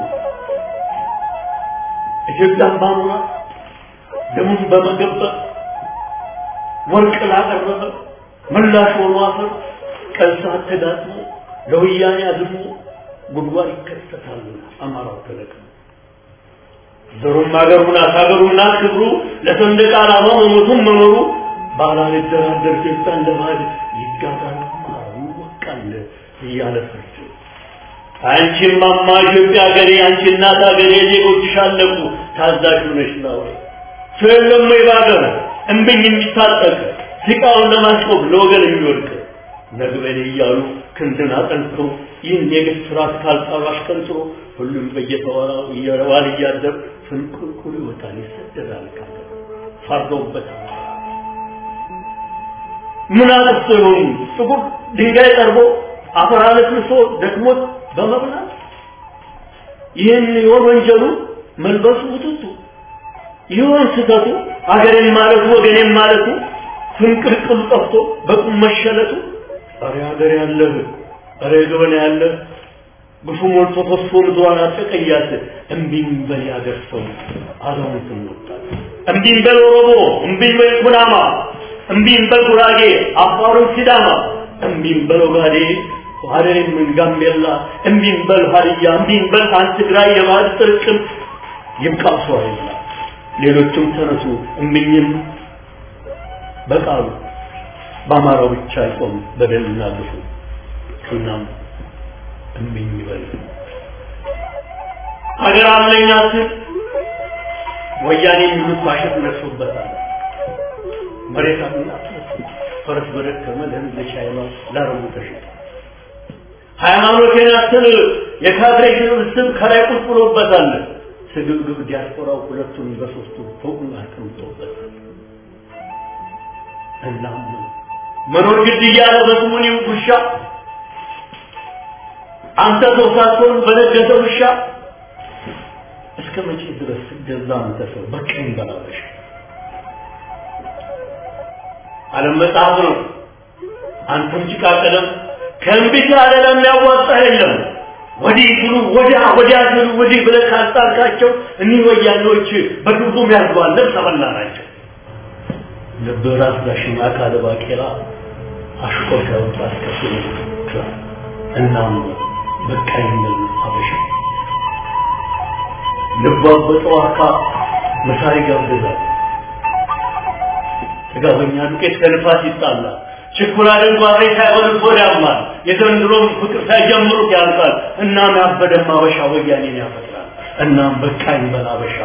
ኢትዮጵያን ባኑራ ደሙን በመገበር ወርቅ ላቀረበ ምላሽ ሆኖ አፈር ቀልሳት ተዳጥሞ ለወያኔ አዝሞ ጉድጓድ ይከተታል አማራው ተለቀ ዘሩም ሀገሩና ክብሩ ለሰንደቅ ዓላማው መሞቱን መኖሩ ባላል ደራደር ኢትዮጵያን ለማድ ይጋጋል ይወቃል እያለ ፈርቶ አንቺም ማማ ኢትዮጵያ ሀገሬ አንቺ እናት ሀገሬ ዜጎችሽ አለቁ ታዛዥ ነሽ ነው ስለለም ይባገር እንብኝ የሚታጠቅ ሲቃውን ለማስቆም ለወገን የሚወድቅ ነግበኔ እያሉ ክንድን አጠንክሮ ይህን የግፍ ስርዓት ካልጣሏሽ ከንትሮ ሁሉም በየተወራው እየረዋል እያደር ፍንቁልቁል ይወጣል ይሰደዳል ካለ ፈርዶበት ምን አጥፍቶ ይሆን ጥቁር ድንጋይ ጠርቦ አፈራለች ልሶ ደክሞት በመብላት ይህን ይሆን ወንጀሉ መልበሱ ውጥቱ ይሆን ስህተቱ አገሬን ማለቱ ወገኔን ማለቱ ፍንቅልቅል ጠፍቶ በቁም መሸለቱ ኧረ ሀገር ያለህ ኧረ ገበና ያለህ ግፉ ሞልቶ ፈሶ ምድሯን አጠቀያት እምቢኝ በል ያገር ሰው አዛውንትን ወጣት እምቢኝ በል ኦሮሞ እምቢኝ በል ኩናማ እምቢኝ በል ጉራጌ አፋሩን ሲዳማ እምቢኝ በል ኦጋዴ ሀረሪም ጋምቤላ እምቢኝ በል ሀዲያ እምቢኝ በል ትግራይ የባህል ጥርቅም ይብቃው ሰው አይላ ሌሎችም ተነሱ እምቢኝም በቃሉ በአማራው ብቻ አይቆም በደልና ግፉ እናም እምቢኝ በል ሀገር አለኝ አትል ወያኔ የሚሉት ባሸት ነሱበታል መሬት አለኝ ፈረስ በደከመ ለህዝብ ቻይና ላረቡ ተሽጦ ሃይማኖቴን አትል የካድሬ ስብስብ ከላይ ቁጭ ብሎበታል ስግብግብ ዲያስፖራው ሁለቱን በሶስቱ ፎቁን አስቀምጦበታል እናም መኖር ግድ እያለ በስሙኒ ውሻ አንተ ሰው ሳትሆን በነገሰ ውሻ እስከ መቼ ድረስ ገዛ አንተ ሰው በቀኝ በላሽ ዓለም መጽሐፍ ነው አንተም ጭቃ ቀለም ከእንቢት ዓለም ያዋጣ የለም ወዲህ ብሉ ወዲያ ብሉ ወዲህ ብለህ ካልጣልካቸው እኒህ ወያኔዎች በዱዱም ያርጓል ለሰበላ ናቸው ለብራስ ዳሽማ ካለ ባቄላ አሽቆሻ ወጣት ከስሩ እናም በቃኝ ነው አበሻ ልባበጠው አካ መሳሪ ጋብዛል ተጋበኛ ዱቄት ከልፋት ይጣላል ችኩላ ደንጓሬ ሳይሆን ወዳማል የዘንድሮም ፍቅር ሳይጀምሩት ያልቃል እናም ያበደማ አበሻ ወያኔን ያፈጥራል እናም በቃኝ በል አበሻ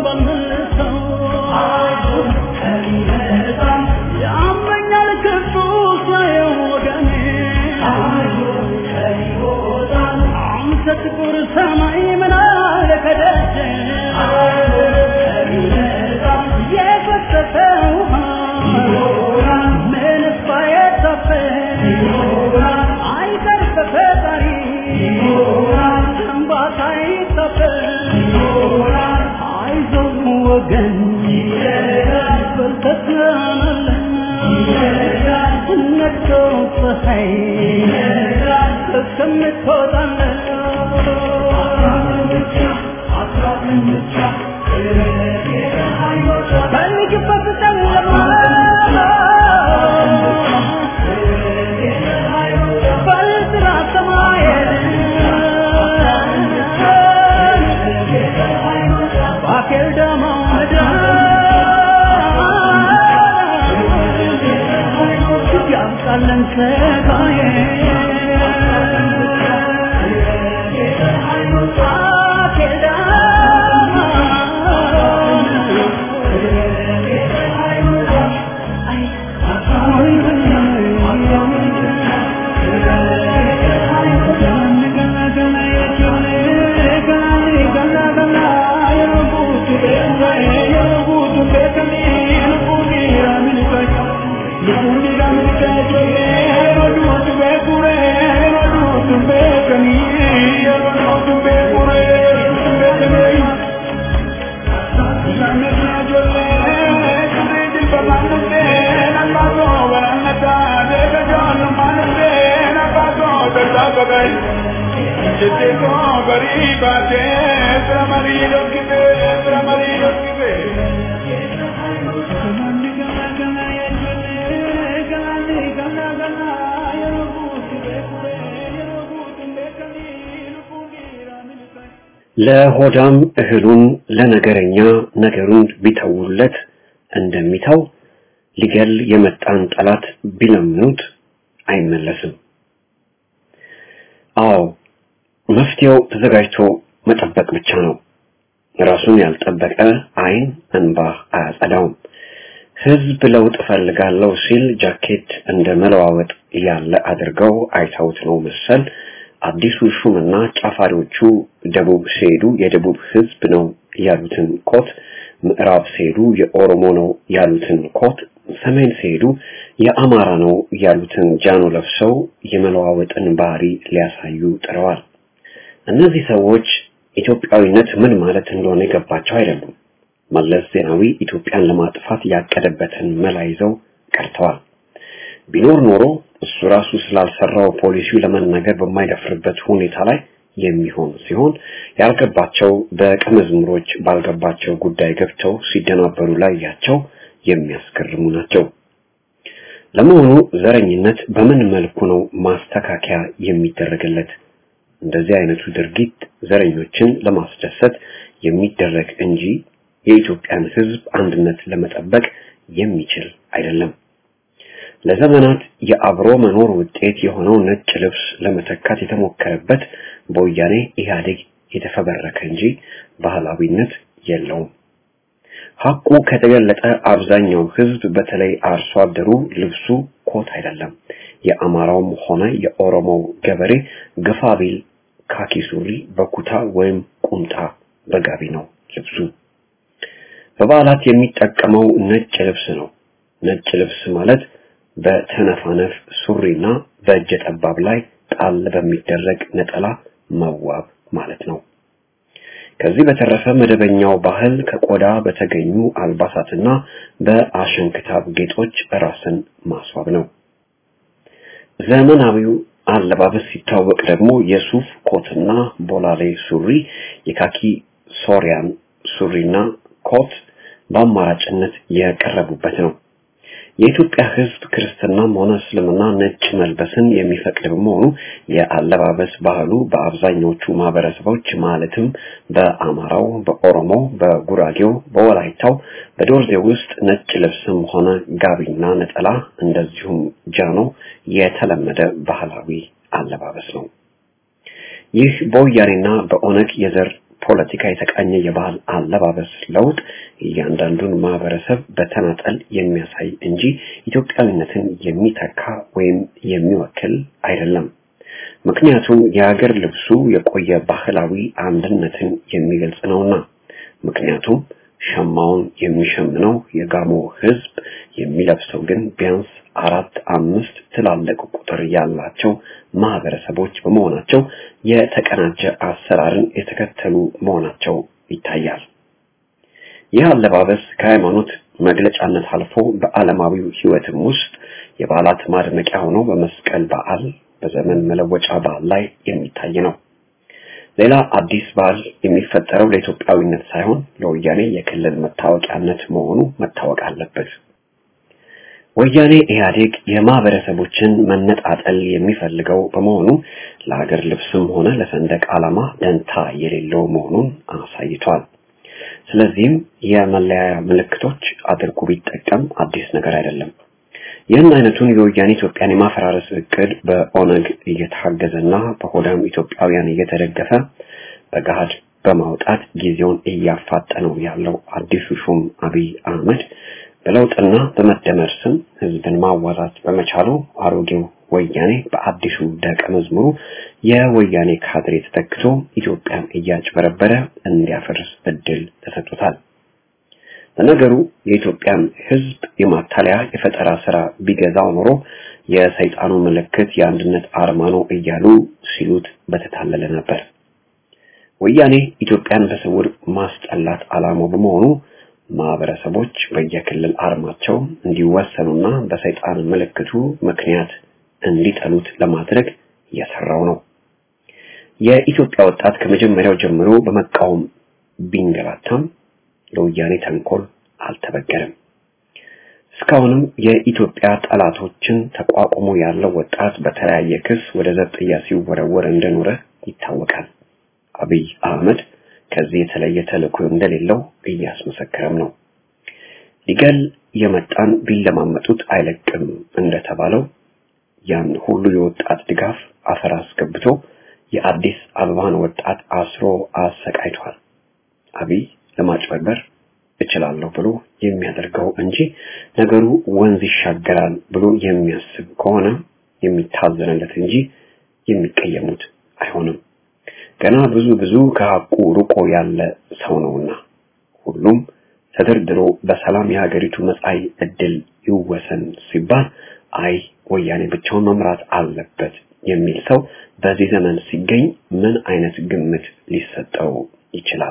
I'm ከጥቁር ሰማይ ምን አለ ከደጀ የፈሰሰው ምንስ ባይታፈን አይቀር በፈጣሪ እንባታ ይታፈን አይዞህ ወገን በልተናለን ነግቶ ፀሐይ እስከምትወጣለን በልጅበት ጨለማ በልጥራ ሰማይ ባኬል ደሞ ምድር ያምጣለን ሰጋዬ ለሆዳም እህሉን ለነገረኛ ነገሩን ቢተውለት እንደሚተው ሊገል የመጣን ጠላት ቢለምኑት አይመለስም። አዎ መፍትሄው ተዘጋጅቶ መጠበቅ ብቻ ነው። ራሱን ያልጠበቀ አይን እንባ አያጸዳውም። ህዝብ ለውጥ ፈልጋለሁ ሲል ጃኬት እንደመለዋወጥ ያለ አድርገው አይተውት ነው መሰል አዲሱ ሹምና ጫፋሪዎቹ ደቡብ ሲሄዱ የደቡብ ህዝብ ነው ያሉትን ኮት፣ ምዕራብ ሲሄዱ የኦሮሞ ነው ያሉትን ኮት፣ ሰሜን ሲሄዱ የአማራ ነው ያሉትን ጃኖ ለብሰው የመለዋወጥን ባህሪ ሊያሳዩ ጥረዋል። እነዚህ ሰዎች ኢትዮጵያዊነት ምን ማለት እንደሆነ የገባቸው አይደሉም። መለስ ዜናዊ ኢትዮጵያን ለማጥፋት ያቀደበትን መላ ይዘው ቀርተዋል። ቢኖር ኖሮ እሱ ራሱ ስላልሰራው ፖሊሲው ለመናገር በማይደፍርበት ሁኔታ ላይ የሚሆን ሲሆን ያልገባቸው በቀመዝምሮች ባልገባቸው ጉዳይ ገብተው ሲደናበሩ ላይ ያቸው የሚያስገርሙ ናቸው። ለመሆኑ ዘረኝነት በምን መልኩ ነው ማስተካከያ የሚደረግለት? እንደዚህ አይነቱ ድርጊት ዘረኞችን ለማስደሰት የሚደረግ እንጂ የኢትዮጵያን ህዝብ አንድነት ለመጠበቅ የሚችል አይደለም። ለዘመናት የአብሮ መኖር ውጤት የሆነው ነጭ ልብስ ለመተካት የተሞከረበት በወያኔ ኢህአዴግ የተፈበረከ እንጂ ባህላዊነት የለውም። ሐቁ ከተገለጠ አብዛኛው ህዝብ በተለይ አርሶ አደሩ ልብሱ ኮት አይደለም። የአማራውም ሆነ የኦሮሞው ገበሬ ግፋቢል ካኪ ሱሪ በኩታ ወይም ቁምጣ በጋቢ ነው ልብሱ። በበዓላት የሚጠቀመው ነጭ ልብስ ነው። ነጭ ልብስ ማለት በተነፋነፍ ሱሪና በእጀ ጠባብ ላይ ጣል በሚደረግ ነጠላ መዋብ ማለት ነው። ከዚህ በተረፈ መደበኛው ባህል ከቆዳ በተገኙ አልባሳትና በአሸንክታብ ጌጦች ራስን ማስዋብ ነው። ዘመናዊው አለባበስ ሲታወቅ ደግሞ የሱፍ ኮትና ቦላሌ ሱሪ፣ የካኪ ሶሪያን ሱሪና ኮት በአማራጭነት የቀረቡበት ነው። የኢትዮጵያ ህዝብ ክርስትናም ሆነ እስልምና ነጭ መልበስን የሚፈቅድ በመሆኑ የአለባበስ ባህሉ በአብዛኞቹ ማህበረሰቦች ማለትም በአማራው፣ በኦሮሞ፣ በጉራጌው፣ በወላይታው፣ በዶርዜ ውስጥ ነጭ ልብስም ሆነ ጋቢና ነጠላ እንደዚሁም ጃኖ የተለመደ ባህላዊ አለባበስ ነው። ይህ በወያኔና በኦነግ የዘር ፖለቲካ የተቃኘ የባህል አለባበስ ለውጥ እያንዳንዱን ማህበረሰብ በተናጠል የሚያሳይ እንጂ ኢትዮጵያዊነትን የሚተካ ወይም የሚወክል አይደለም። ምክንያቱም የሀገር ልብሱ የቆየ ባህላዊ አንድነትን የሚገልጽ ነውና ምክንያቱም ሸማውን የሚሸምነው የጋሞ ህዝብ የሚለብሰው ግን ቢያንስ 4-5 ትላልቅ ቁጥር ያላቸው ማህበረሰቦች በመሆናቸው የተቀናጀ አሰራርን የተከተሉ መሆናቸው ይታያል። ይህ አለባበስ ከሃይማኖት መግለጫነት አልፎ በዓለማዊው ህይወትም ውስጥ የበዓላት ማድመቂያ ሆኖ በመስቀል በዓል በዘመን መለወጫ በዓል ላይ የሚታይ ነው። ሌላ አዲስ በዓል የሚፈጠረው ለኢትዮጵያዊነት ሳይሆን ለወያኔ የክልል መታወቂያነት መሆኑ መታወቅ አለበት። ወያኔ ኢህአዴግ የማህበረሰቦችን መነጣጠል የሚፈልገው በመሆኑ ለሀገር ልብስም ሆነ ለሰንደቅ ዓላማ ደንታ የሌለው መሆኑን አሳይቷል። ስለዚህም የመለያ ምልክቶች አድርጎ ቢጠቀም አዲስ ነገር አይደለም። ይህን አይነቱን የወያኔ ኢትዮጵያን የማፈራረስ እቅድ በኦነግ እየታገዘና በሆዳም ኢትዮጵያውያን እየተደገፈ በጋድ በማውጣት ጊዜውን እያፋጠነው ያለው አዲሱ ሹም አብይ አህመድ በለውጥና በመደመር ስም ህዝብን ማዋዛት በመቻሉ አሮጌው ወያኔ በአዲሱ ደቀ መዝሙሩ የወያኔ ካድሬ ተተክቶ ኢትዮጵያን እያጭበረበረ እንዲያፈርስ እድል ተሰጥቶታል። በነገሩ የኢትዮጵያን ህዝብ የማታለያ የፈጠራ ስራ ቢገዛው ኖሮ የሰይጣኑ ምልክት የአንድነት አርማ ነው እያሉ ሲሉት በተታለለ ነበር። ወያኔ ኢትዮጵያን በስውር ማስጠላት ዓላማው በመሆኑ ማህበረሰቦች በየክልል አርማቸው እንዲወሰኑና በሰይጣን ምልክቱ ምክንያት እንዲጠሉት ለማድረግ እየሰራው ነው። የኢትዮጵያ ወጣት ከመጀመሪያው ጀምሮ በመቃወም ቢንገላታም ለወያኔ ተንኮል አልተበገረም። እስካሁንም የኢትዮጵያ ጠላቶችን ተቋቁሞ ያለው ወጣት በተለያየ ክስ ወደ ዘብጥያ ሲወረወር እንደኖረ ይታወቃል። አብይ አህመድ ከዚህ የተለየ ተልዕኮ እንደሌለው እያስመሰከረም ነው። ሊገል የመጣን ቢለማመጡት አይለቅም እንደተባለው ያን ሁሉ የወጣት ድጋፍ አፈር አስገብቶ የአዲስ አበባን ወጣት አስሮ አሰቃይቷል። አብይ ለማጭበርበር እችላለሁ ብሎ የሚያደርገው እንጂ ነገሩ ወንዝ ይሻገራል ብሎ የሚያስብ ከሆነ የሚታዘንለት እንጂ የሚቀየሙት አይሆንም። ገና ብዙ ከሐቁ ሩቆ ያለ ሰው ነውና ሁሉም ተደርድሮ በሰላም የሀገሪቱ መጻኢ ዕድል ይወሰን ሲባል አይ ወያኔ ብቻውን መምራት አለበት የሚል ሰው በዚህ ዘመን ሲገኝ ምን አይነት ግምት ሊሰጠው ይችላል?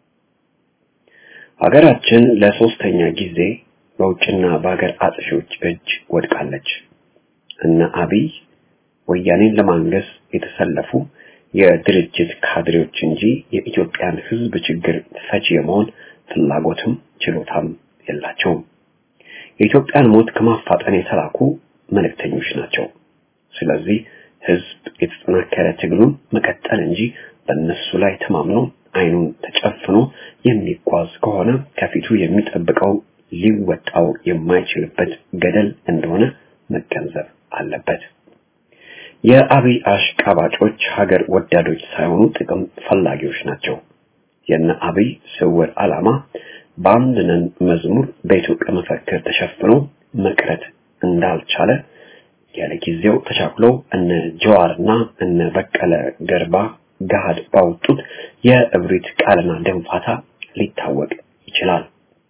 ሀገራችን ለሶስተኛ ጊዜ በውጭና በሀገር አጥፊዎች እጅ ወድቃለች። እነ አብይ ወያኔን ለማንገስ የተሰለፉ የድርጅት ካድሬዎች እንጂ የኢትዮጵያን ሕዝብ ችግር ፈቺ የመሆን ፍላጎትም ችሎታም የላቸውም። የኢትዮጵያን ሞት ከማፋጠን የተላኩ መልእክተኞች ናቸው። ስለዚህ ሕዝብ የተጠናከረ ትግሉን መቀጠል እንጂ በእነሱ ላይ ተማምኖ አይኑን ተጨፍኖ የሚጓዝ ከሆነ ከፊቱ የሚጠብቀው ሊወጣው የማይችልበት ገደል እንደሆነ መገንዘብ አለበት። የአብይ አሽቃባጮች ሀገር ወዳዶች ሳይሆኑ ጥቅም ፈላጊዎች ናቸው። የነ አብይ ስውር ዓላማ በአንድነን መዝሙር በኢትዮጵያ መፈክር ተሸፍኖ መቅረት እንዳልቻለ ያለ ጊዜው ተቻክሎ እነ ጀዋርና እነ በቀለ ገርባ ጋድ ባወጡት የእብሪት ቃልና ደንፋታ ሊታወቅ ይችላል።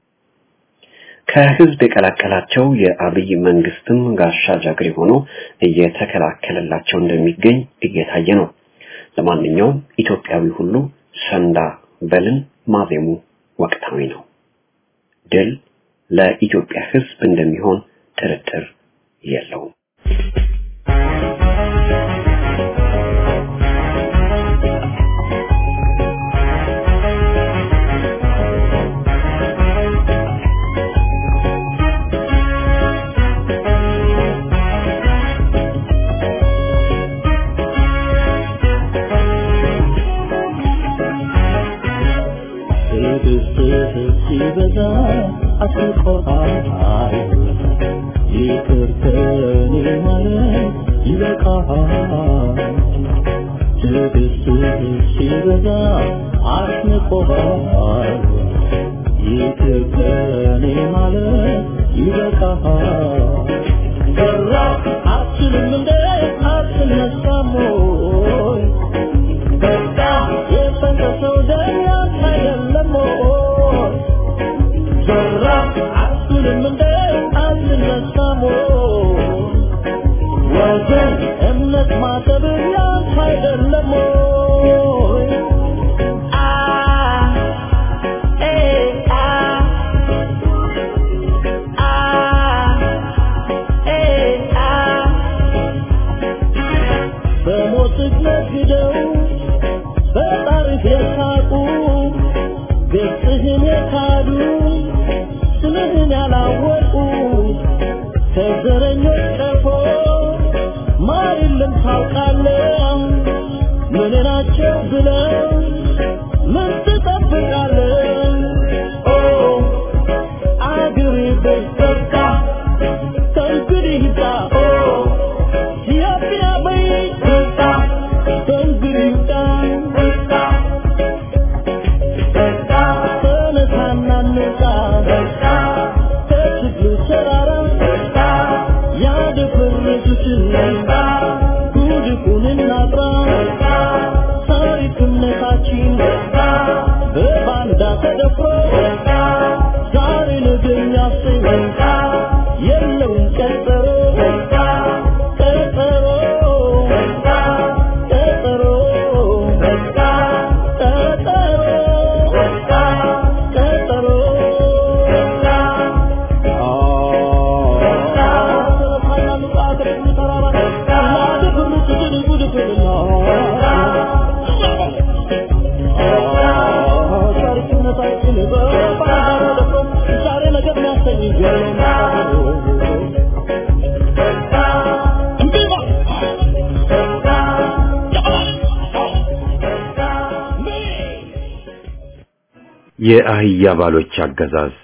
ከህዝብ የቀላቀላቸው የአብይ መንግስትም ጋሻ ጃግሬ ሆኖ እየተከላከለላቸው እንደሚገኝ እየታየ ነው። ለማንኛውም ኢትዮጵያዊ ሁሉ ሰንዳ በልን ማዜሙ ወቅታዊ ነው። ድል ለኢትዮጵያ ህዝብ እንደሚሆን ጥርጥር የለውም። ሲበዛ አስቆጣይ ይቅርተኝ ማለት ይበቃሃል። ትዕግስት ሲበዛ አስቆጣይ ይቅርተኝ ማለት ይበቃሃል። ሰራ አትልም እንደ አትልም አልነሳም ወይ በቃ የፈሰሰው ደም ያንተ አይደለም ወይ ዞራ አትልም እንደ አልነሳም ወይ ወገን እምነት ማጠብ ያንተ አይደለም ወይ የአህያ ባሎች አገዛዝ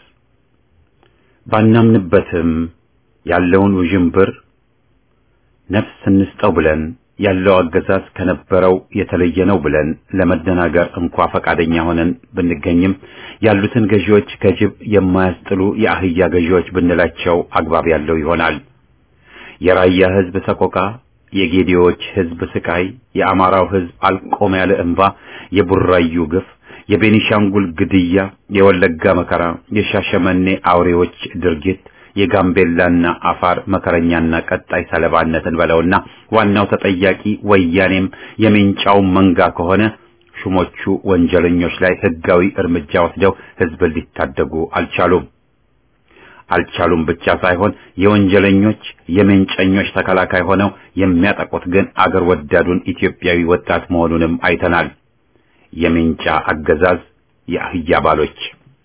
ባናምንበትም ያለውን ውዥንብር ነፍስ እንስጠው ብለን ያለው አገዛዝ ከነበረው የተለየ ነው ብለን ለመደናገር እንኳን ፈቃደኛ ሆነን ብንገኝም ያሉትን ገዢዎች ከጅብ የማያስጥሉ የአህያ ገዢዎች ብንላቸው አግባብ ያለው ይሆናል። የራያ ህዝብ ሰቆቃ፣ የጌዲዎች ህዝብ ስቃይ፣ የአማራው ህዝብ አልቆም ያለ እንባ፣ የቡራዩ ግፍ፣ የቤኒሻንጉል ግድያ፣ የወለጋ መከራ፣ የሻሸመኔ አውሬዎች ድርጊት፣ የጋምቤላና አፋር መከረኛና ቀጣይ ሰለባነትን በለውና ዋናው ተጠያቂ ወያኔም የሜንጫው መንጋ ከሆነ ሹሞቹ ወንጀለኞች ላይ ህጋዊ እርምጃ ወስደው ህዝብን ሊታደጉ አልቻሉም ብቻ ሳይሆን የወንጀለኞች የሜንጨኞች ተከላካይ ሆነው የሚያጠቁት ግን አገር ወዳዱን ኢትዮጵያዊ ወጣት መሆኑንም አይተናል። የሜንጫ አገዛዝ የአህያ ባሎች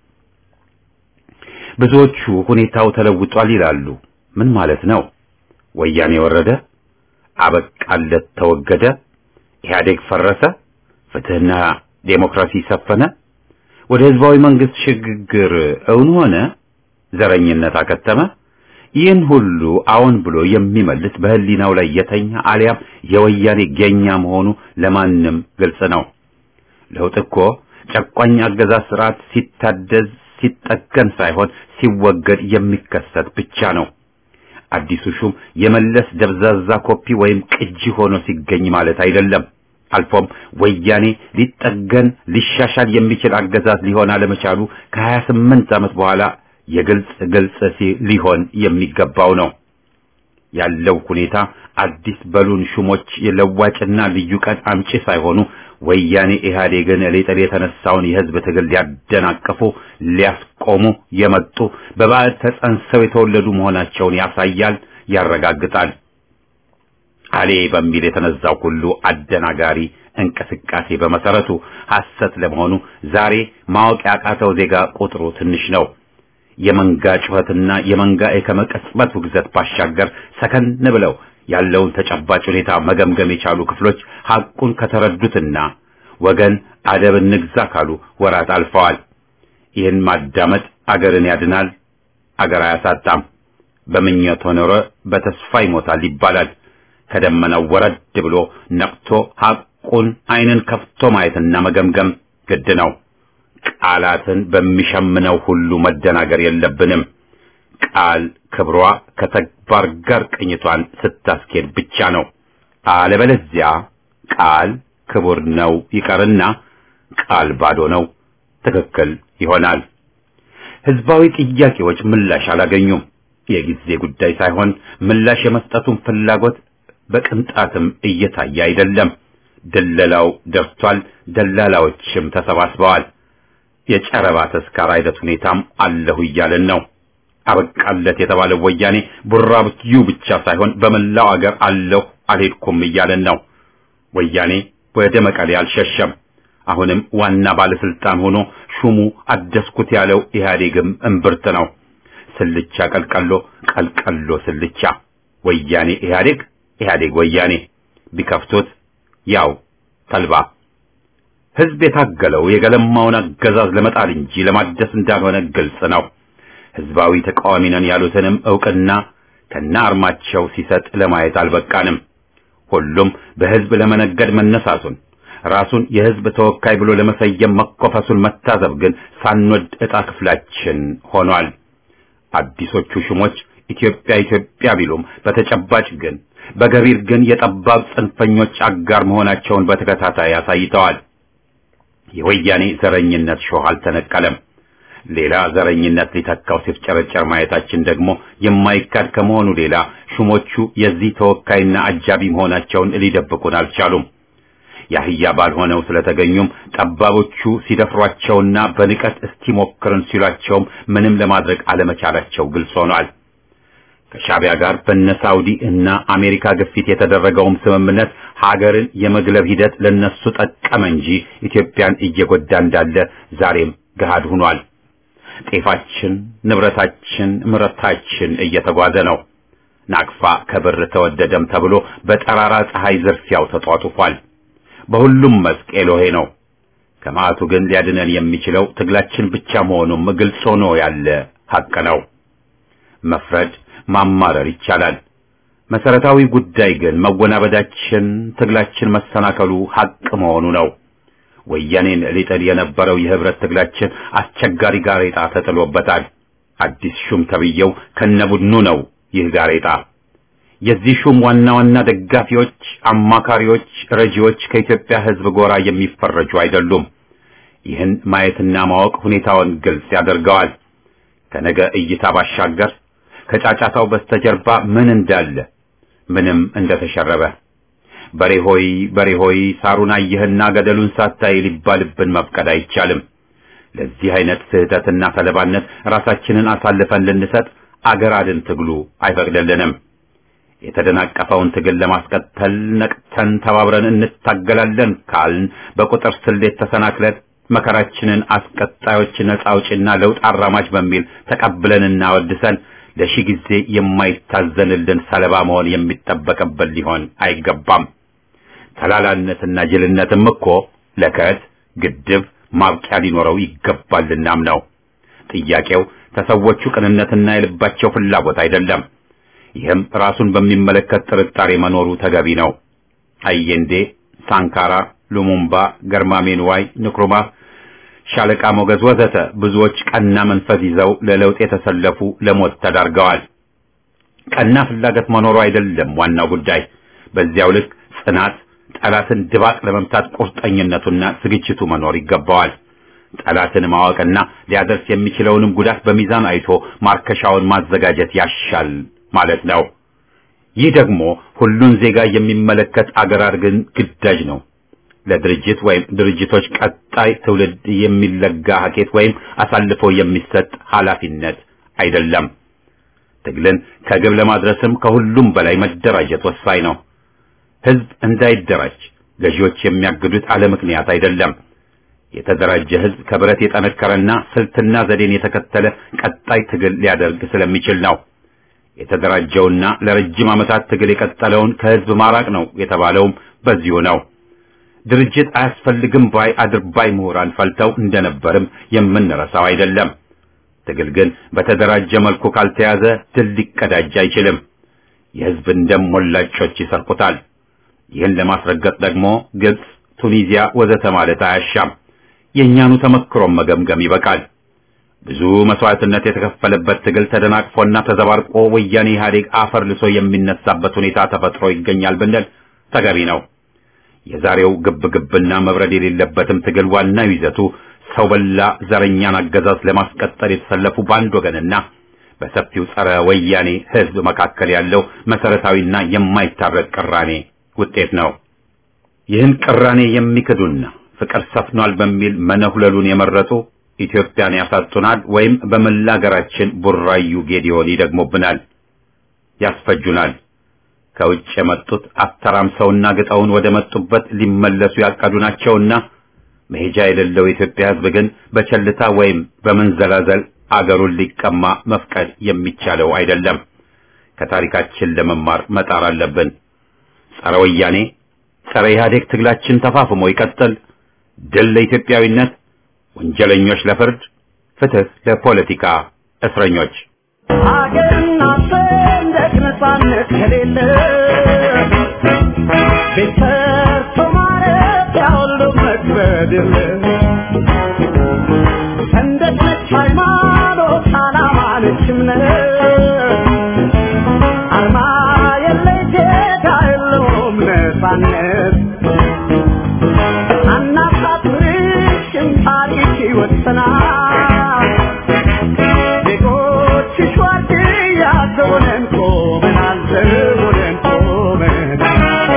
ብዙዎቹ ሁኔታው ተለውጧል ይላሉ። ምን ማለት ነው? ወያኔ ወረደ፣ አበቃለት፣ ተወገደ፣ ኢህአዴግ ፈረሰ፣ ፍትህና ዴሞክራሲ ሰፈነ፣ ወደ ህዝባዊ መንግስት ሽግግር እውን ሆነ፣ ዘረኝነት አከተመ። ይህን ሁሉ አዎን ብሎ የሚመልስ በህሊናው ላይ የተኛ አልያም የወያኔ ገኛ መሆኑ ለማንም ግልጽ ነው። ለውጥ እኮ ጨቋኝ አገዛዝ ስርዓት ሲታደዝ ሲጠገን ሳይሆን ሲወገድ የሚከሰት ብቻ ነው። አዲሱ ሹም የመለስ ደብዛዛ ኮፒ ወይም ቅጂ ሆኖ ሲገኝ ማለት አይደለም። አልፎም ወያኔ ሊጠገን ሊሻሻል የሚችል አገዛዝ ሊሆን አለመቻሉ ከ28 ዓመት በኋላ የግልጽ ሊሆን የሚገባው ነው። ያለው ሁኔታ አዲስ በሉን ሹሞች የለዋጭና ልዩ ቀን አምጪ ሳይሆኑ ወያኔ ኢህአዴግን ሊጥል የተነሳውን የህዝብ ትግል ሊያደናቅፉ ሊያስቆሙ የመጡ በባዕድ ተጸንሰው የተወለዱ መሆናቸውን ያሳያል፣ ያረጋግጣል። አሌ በሚል የተነዛው ሁሉ አደናጋሪ እንቅስቃሴ በመሰረቱ ሐሰት ለመሆኑ ዛሬ ማወቅ ያቃተው ዜጋ ቁጥሩ ትንሽ ነው። የመንጋ ጩኸትና የመንጋ ከመቀጽበት ውግዘት ባሻገር ሰከን ብለው ያለውን ተጨባጭ ሁኔታ መገምገም የቻሉ ክፍሎች ሐቁን ከተረዱትና ወገን አደብ እንግዛ ካሉ ወራት አልፈዋል። ይህን ማዳመጥ አገርን ያድናል፣ አገር አያሳጣም። በምኞት ኖረ በተስፋ ይሞታል ይባላል። ከደመናው ወረድ ብሎ ነቅቶ ሐቁን አይንን ከፍቶ ማየትና መገምገም ግድ ነው። ቃላትን በሚሸምነው ሁሉ መደናገር የለብንም። ቃል ክብሯ ከተግባር ጋር ቅኝቷን ስታስኬድ ብቻ ነው። አለበለዚያ ቃል ክቡር ነው ይቀርና ቃል ባዶ ነው ትክክል ይሆናል። ህዝባዊ ጥያቄዎች ምላሽ አላገኙም። የጊዜ ጉዳይ ሳይሆን ምላሽ የመስጠቱን ፍላጎት በቅንጣትም እየታየ አይደለም። ደለላው ደርቷል፣ ደላላዎችም ተሰባስበዋል። የጨረባ ተስካር አይነት ሁኔታም አለሁ እያለን ነው። አበቃለት የተባለው ወያኔ ቡራብዩ ብቻ ሳይሆን በመላው አገር አለሁ አልሄድኩም እያለን ነው። ወያኔ ወደ መቀሌ አልሸሸም። አሁንም ዋና ባለስልጣን ሆኖ ሹሙ አደስኩት ያለው ኢህአዴግም እምብርት ነው። ስልቻ ቀልቀሎ፣ ቀልቀሎ ስልቻ፣ ወያኔ ኢህአዴግ፣ ኢህአዴግ ወያኔ፣ ቢከፍቱት ያው ተልባ። ህዝብ የታገለው የገለማውን አገዛዝ ለመጣል እንጂ ለማደስ እንዳልሆነ ግልጽ ነው። ህዝባዊ ተቃዋሚ ነን ያሉትንም ዕውቅና ከነ አርማቸው ሲሰጥ ለማየት አልበቃንም። ሁሉም በህዝብ ለመነገድ መነሳቱን ራሱን የህዝብ ተወካይ ብሎ ለመሰየም መኮፈሱን መታዘብ ግን ሳንወድ ዕጣ ክፍላችን ሆኗል። አዲሶቹ ሹሞች ኢትዮጵያ ኢትዮጵያ ቢሉም በተጨባጭ ግን በገቢር ግን የጠባብ ጽንፈኞች አጋር መሆናቸውን በተከታታይ አሳይተዋል። የወያኔ ዘረኝነት ሾህ አልተነቀለም። ሌላ ዘረኝነት ሊተካው ሲፍጨረጨር ማየታችን ደግሞ የማይካድ ከመሆኑ ሌላ ሹሞቹ የዚህ ተወካይና አጃቢ መሆናቸውን ሊደብቁን አልቻሉም። ያህያ ባልሆነው ስለተገኙም ጠባቦቹ ሲደፍሯቸውና በንቀት እስቲሞክርን ሲሏቸውም ምንም ለማድረግ አለመቻላቸው ግልጽ ሆኗል። ከሻቢያ ጋር በነሳውዲ እና አሜሪካ ግፊት የተደረገውም ስምምነት ሀገርን የመግለብ ሂደት ለነሱ ጠቀመ እንጂ ኢትዮጵያን እየጎዳ እንዳለ ዛሬም ገሃድ ሆኗል። ጤፋችን፣ ንብረታችን፣ ምርታችን እየተጓዘ ነው። ናቅፋ ከብር ተወደደም ተብሎ በጠራራ ፀሐይ ዝርፊያው ተጧጡፏል። በሁሉም መስክ ኤሎሄ ነው። ከማቱ ግን ሊያድነን የሚችለው ትግላችን ብቻ መሆኑም ግልጽ ሆኖ ያለ ሐቅ ነው። መፍረድ ማማረር ይቻላል። መሰረታዊ ጉዳይ ግን መወናበዳችን፣ ትግላችን መሰናከሉ ሐቅ መሆኑ ነው። ወያኔን ሊጥል የነበረው የህብረት ትግላችን አስቸጋሪ ጋሬጣ ተጥሎበታል። አዲስ ሹም ተብየው ከነቡድኑ ነው ይህ ጋሬጣ። የዚህ ሹም ዋና ዋና ደጋፊዎች፣ አማካሪዎች፣ ረጂዎች ከኢትዮጵያ ህዝብ ጎራ የሚፈረጁ አይደሉም። ይህን ማየትና ማወቅ ሁኔታውን ግልጽ ያደርገዋል። ከነገ እይታ ባሻገር ከጫጫታው በስተጀርባ ምን እንዳለ፣ ምንም እንደተሸረበ በሬ ሆይ ሳሩን አየህና ገደሉን ሳታይ ሊባልብን መፍቀድ አይቻልም። ለዚህ አይነት ስህተትና ሰለባነት ራሳችንን አሳልፈን ልንሰጥ አገር አድን ትግሉ አይፈቅድልንም። የተደናቀፈውን ትግል ለማስቀጠል ነቅተን ተባብረን እንታገላለን ካልን በቁጥር ስሌት ተሰናክለን መከራችንን አስቀጣዮች ነፃ አውጪና ለውጥ አራማጅ በሚል ተቀብለንና ወድሰን ለሺህ ጊዜ የማይታዘንልን ሰለባ መሆን የሚጠበቅብን ሊሆን አይገባም። ተላላነትና ጅልነትም እኮ ለከት ግድብ ማብቂያ ሊኖረው ይገባልናም ነው። ጥያቄው ተሰዎቹ ቅንነትና የልባቸው ፍላጎት አይደለም። ይህም ራሱን በሚመለከት ጥርጣሬ መኖሩ ተገቢ ነው። አየንዴ፣ ሳንካራ፣ ሉሙምባ፣ ገርማሜ ንዋይ፣ ንክሩማ፣ ሻለቃ ሞገዝ ወዘተ ብዙዎች ቀና መንፈስ ይዘው ለለውጥ የተሰለፉ ለሞት ተዳርገዋል። ቀና ፍላጎት መኖሩ አይደለም ዋናው ጉዳይ። በዚያው ልክ ጽናት፣ ጠላትን ድባቅ ለመምታት ቁርጠኝነቱና ዝግጅቱ መኖር ይገባዋል። ጠላትን ማወቅና ሊያደርስ የሚችለውንም ጉዳት በሚዛን አይቶ ማርከሻውን ማዘጋጀት ያሻል ማለት ነው። ይህ ደግሞ ሁሉን ዜጋ የሚመለከት አገር አድርገን ግዳጅ ነው። ለድርጅት ወይም ድርጅቶች ቀጣይ ትውልድ የሚለጋ ሀኬት ወይም አሳልፎ የሚሰጥ ኃላፊነት አይደለም። ትግልን ከግብ ለማድረስም ከሁሉም በላይ መደራጀት ወሳኝ ነው። ህዝብ እንዳይደራጅ ገዢዎች የሚያግዱት አለ ምክንያት አይደለም። የተደራጀ ህዝብ ከብረት የጠነከረና ስልትና ዘዴን የተከተለ ቀጣይ ትግል ሊያደርግ ስለሚችል ነው። የተደራጀውና ለረጅም ዓመታት ትግል የቀጠለውን ከህዝብ ማራቅ ነው የተባለውም በዚሁ ነው። ድርጅት አያስፈልግም ባይ አድርባይ ምሁራን ፈልተው እንደነበርም የምንረሳው አይደለም። ትግል ግን በተደራጀ መልኩ ካልተያዘ ድል ሊቀዳጅ አይችልም። የህዝብን ደም ሞላጮች ይሰርቁታል። ይህን ለማስረገጥ ደግሞ ግብጽ፣ ቱኒዚያ ወዘተ ማለት አያሻም። የእኛኑ ተመክሮም መገምገም ይበቃል። ብዙ መስዋዕትነት የተከፈለበት ትግል ተደናቅፎና ተዘባርቆ ወያኔ ኢህአዴግ አፈር ልሶ የሚነሳበት ሁኔታ ተፈጥሮ ይገኛል ብንል ተገቢ ነው። የዛሬው ግብግብና መብረድ የሌለበትም ትግል ዋናው ይዘቱ ሰው በላ ዘረኛን አገዛዝ ለማስቀጠል የተሰለፉ ባንድ ወገንና በሰፊው ጸረ ወያኔ ህዝብ መካከል ያለው መሰረታዊና የማይታረቅ ቅራኔ ውጤት ነው። ይህን ቅራኔ የሚክዱና ፍቅር ሰፍኗል በሚል መነሁለሉን የመረጡ ኢትዮጵያን ያሳጡናል ወይም በመላ ሀገራችን ቡራዩ ጌዲዮን ይደግሙብናል፣ ያስፈጁናል። ከውጭ የመጡት አተራምሰውና ግጠውን ወደ መጡበት ሊመለሱ ያቀዱ ናቸውና መሄጃ የሌለው የኢትዮጵያ ህዝብ ግን በቸልታ ወይም በመንዘላዘል አገሩን ሊቀማ መፍቀድ የሚቻለው አይደለም። ከታሪካችን ለመማር መጣር አለብን። ጸረ ወያኔ ጸረ ኢህአዴግ ትግላችን ተፋፍሞ ይቀጥል። ድል ለኢትዮጵያዊነት፣ ወንጀለኞች ለፍርድ፣ ፍትህ ለፖለቲካ እስረኞች። አገርና ሰንደቅ ነፃነት ከሌለ ቤተሰብ ማለት ያውሉ መክበድ ሰንደቅ ነች ሃይማኖት፣ ዓላማ ነች እምነት፣ አርማ የለይ ጌታ የለውም ነፃነት። አናሳፍርሽም ታሪክ ይወሰናል፣ ዜጎችሽ ዋርድያ ዘቦነን ቆመናል፣ ዘቦነን ቆመናል።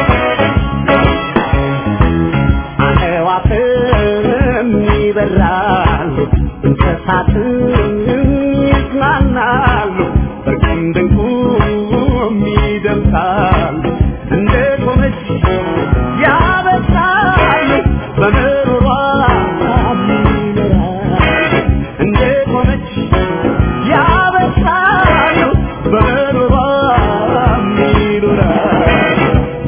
አዕዋፍም ይበራሉ፣ እንስሳትም ይዝናናሉ፣ እርቁም ድንቁም ይደምቃሉ። እንደ ቆመች ያበሳሉ፣ በምሮሯ ይኖራሉ። እንደ ቆመች ያበሳሉ፣ በምሮሯ ይኖራሉ።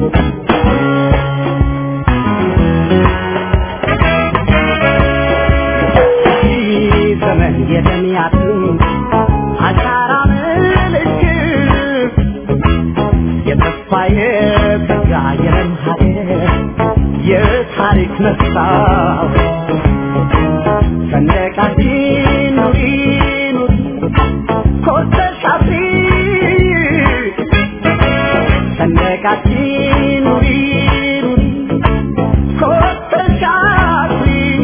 ዘመን የተሚያትን አሻራ ምልክት የተስፋ የተጋ የለም ሀገር የታሪክ መስታወት ሰንደቃችን ኑሪ ኑሪ ኮርተሽ አፍሪ ሰንደቃችን ኑሪ ኑሪ ኮርተሽ አፍሪ።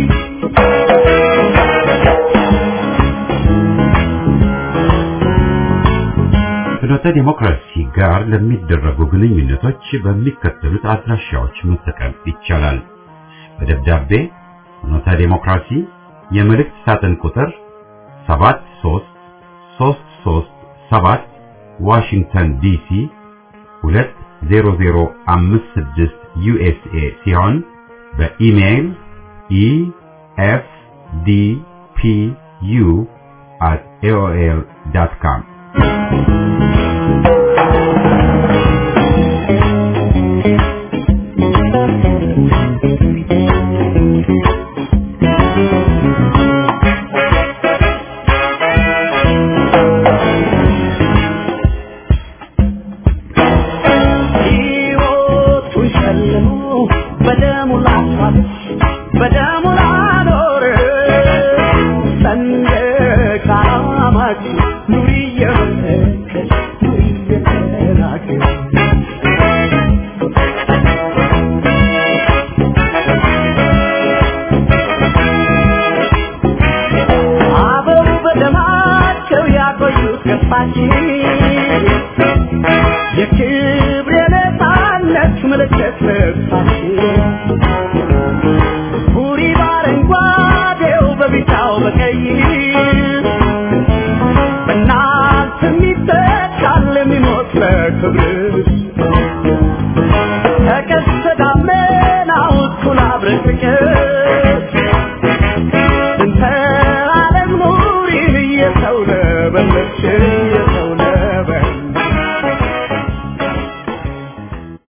ፍኖተ ዲሞክራሲ ጋር ለሚደረጉ ግንኙነቶች በሚከተሉት አድራሻዎች መጠቀም ይቻላል። በደብዳቤ ፍኖተ ዲሞክራሲ የመልእክት ሳጥን ቁጥር 73337 ዋሽንግተን ዲሲ 20056 ዩኤስኤ ሲሆን በኢሜይል efdpu@aol.com የክብር የነፃነት ምልክት ቡሪ በአረንጓዴው በቢጫው በቀይ በእናንተ የሚተካል የሚሞት ለክብር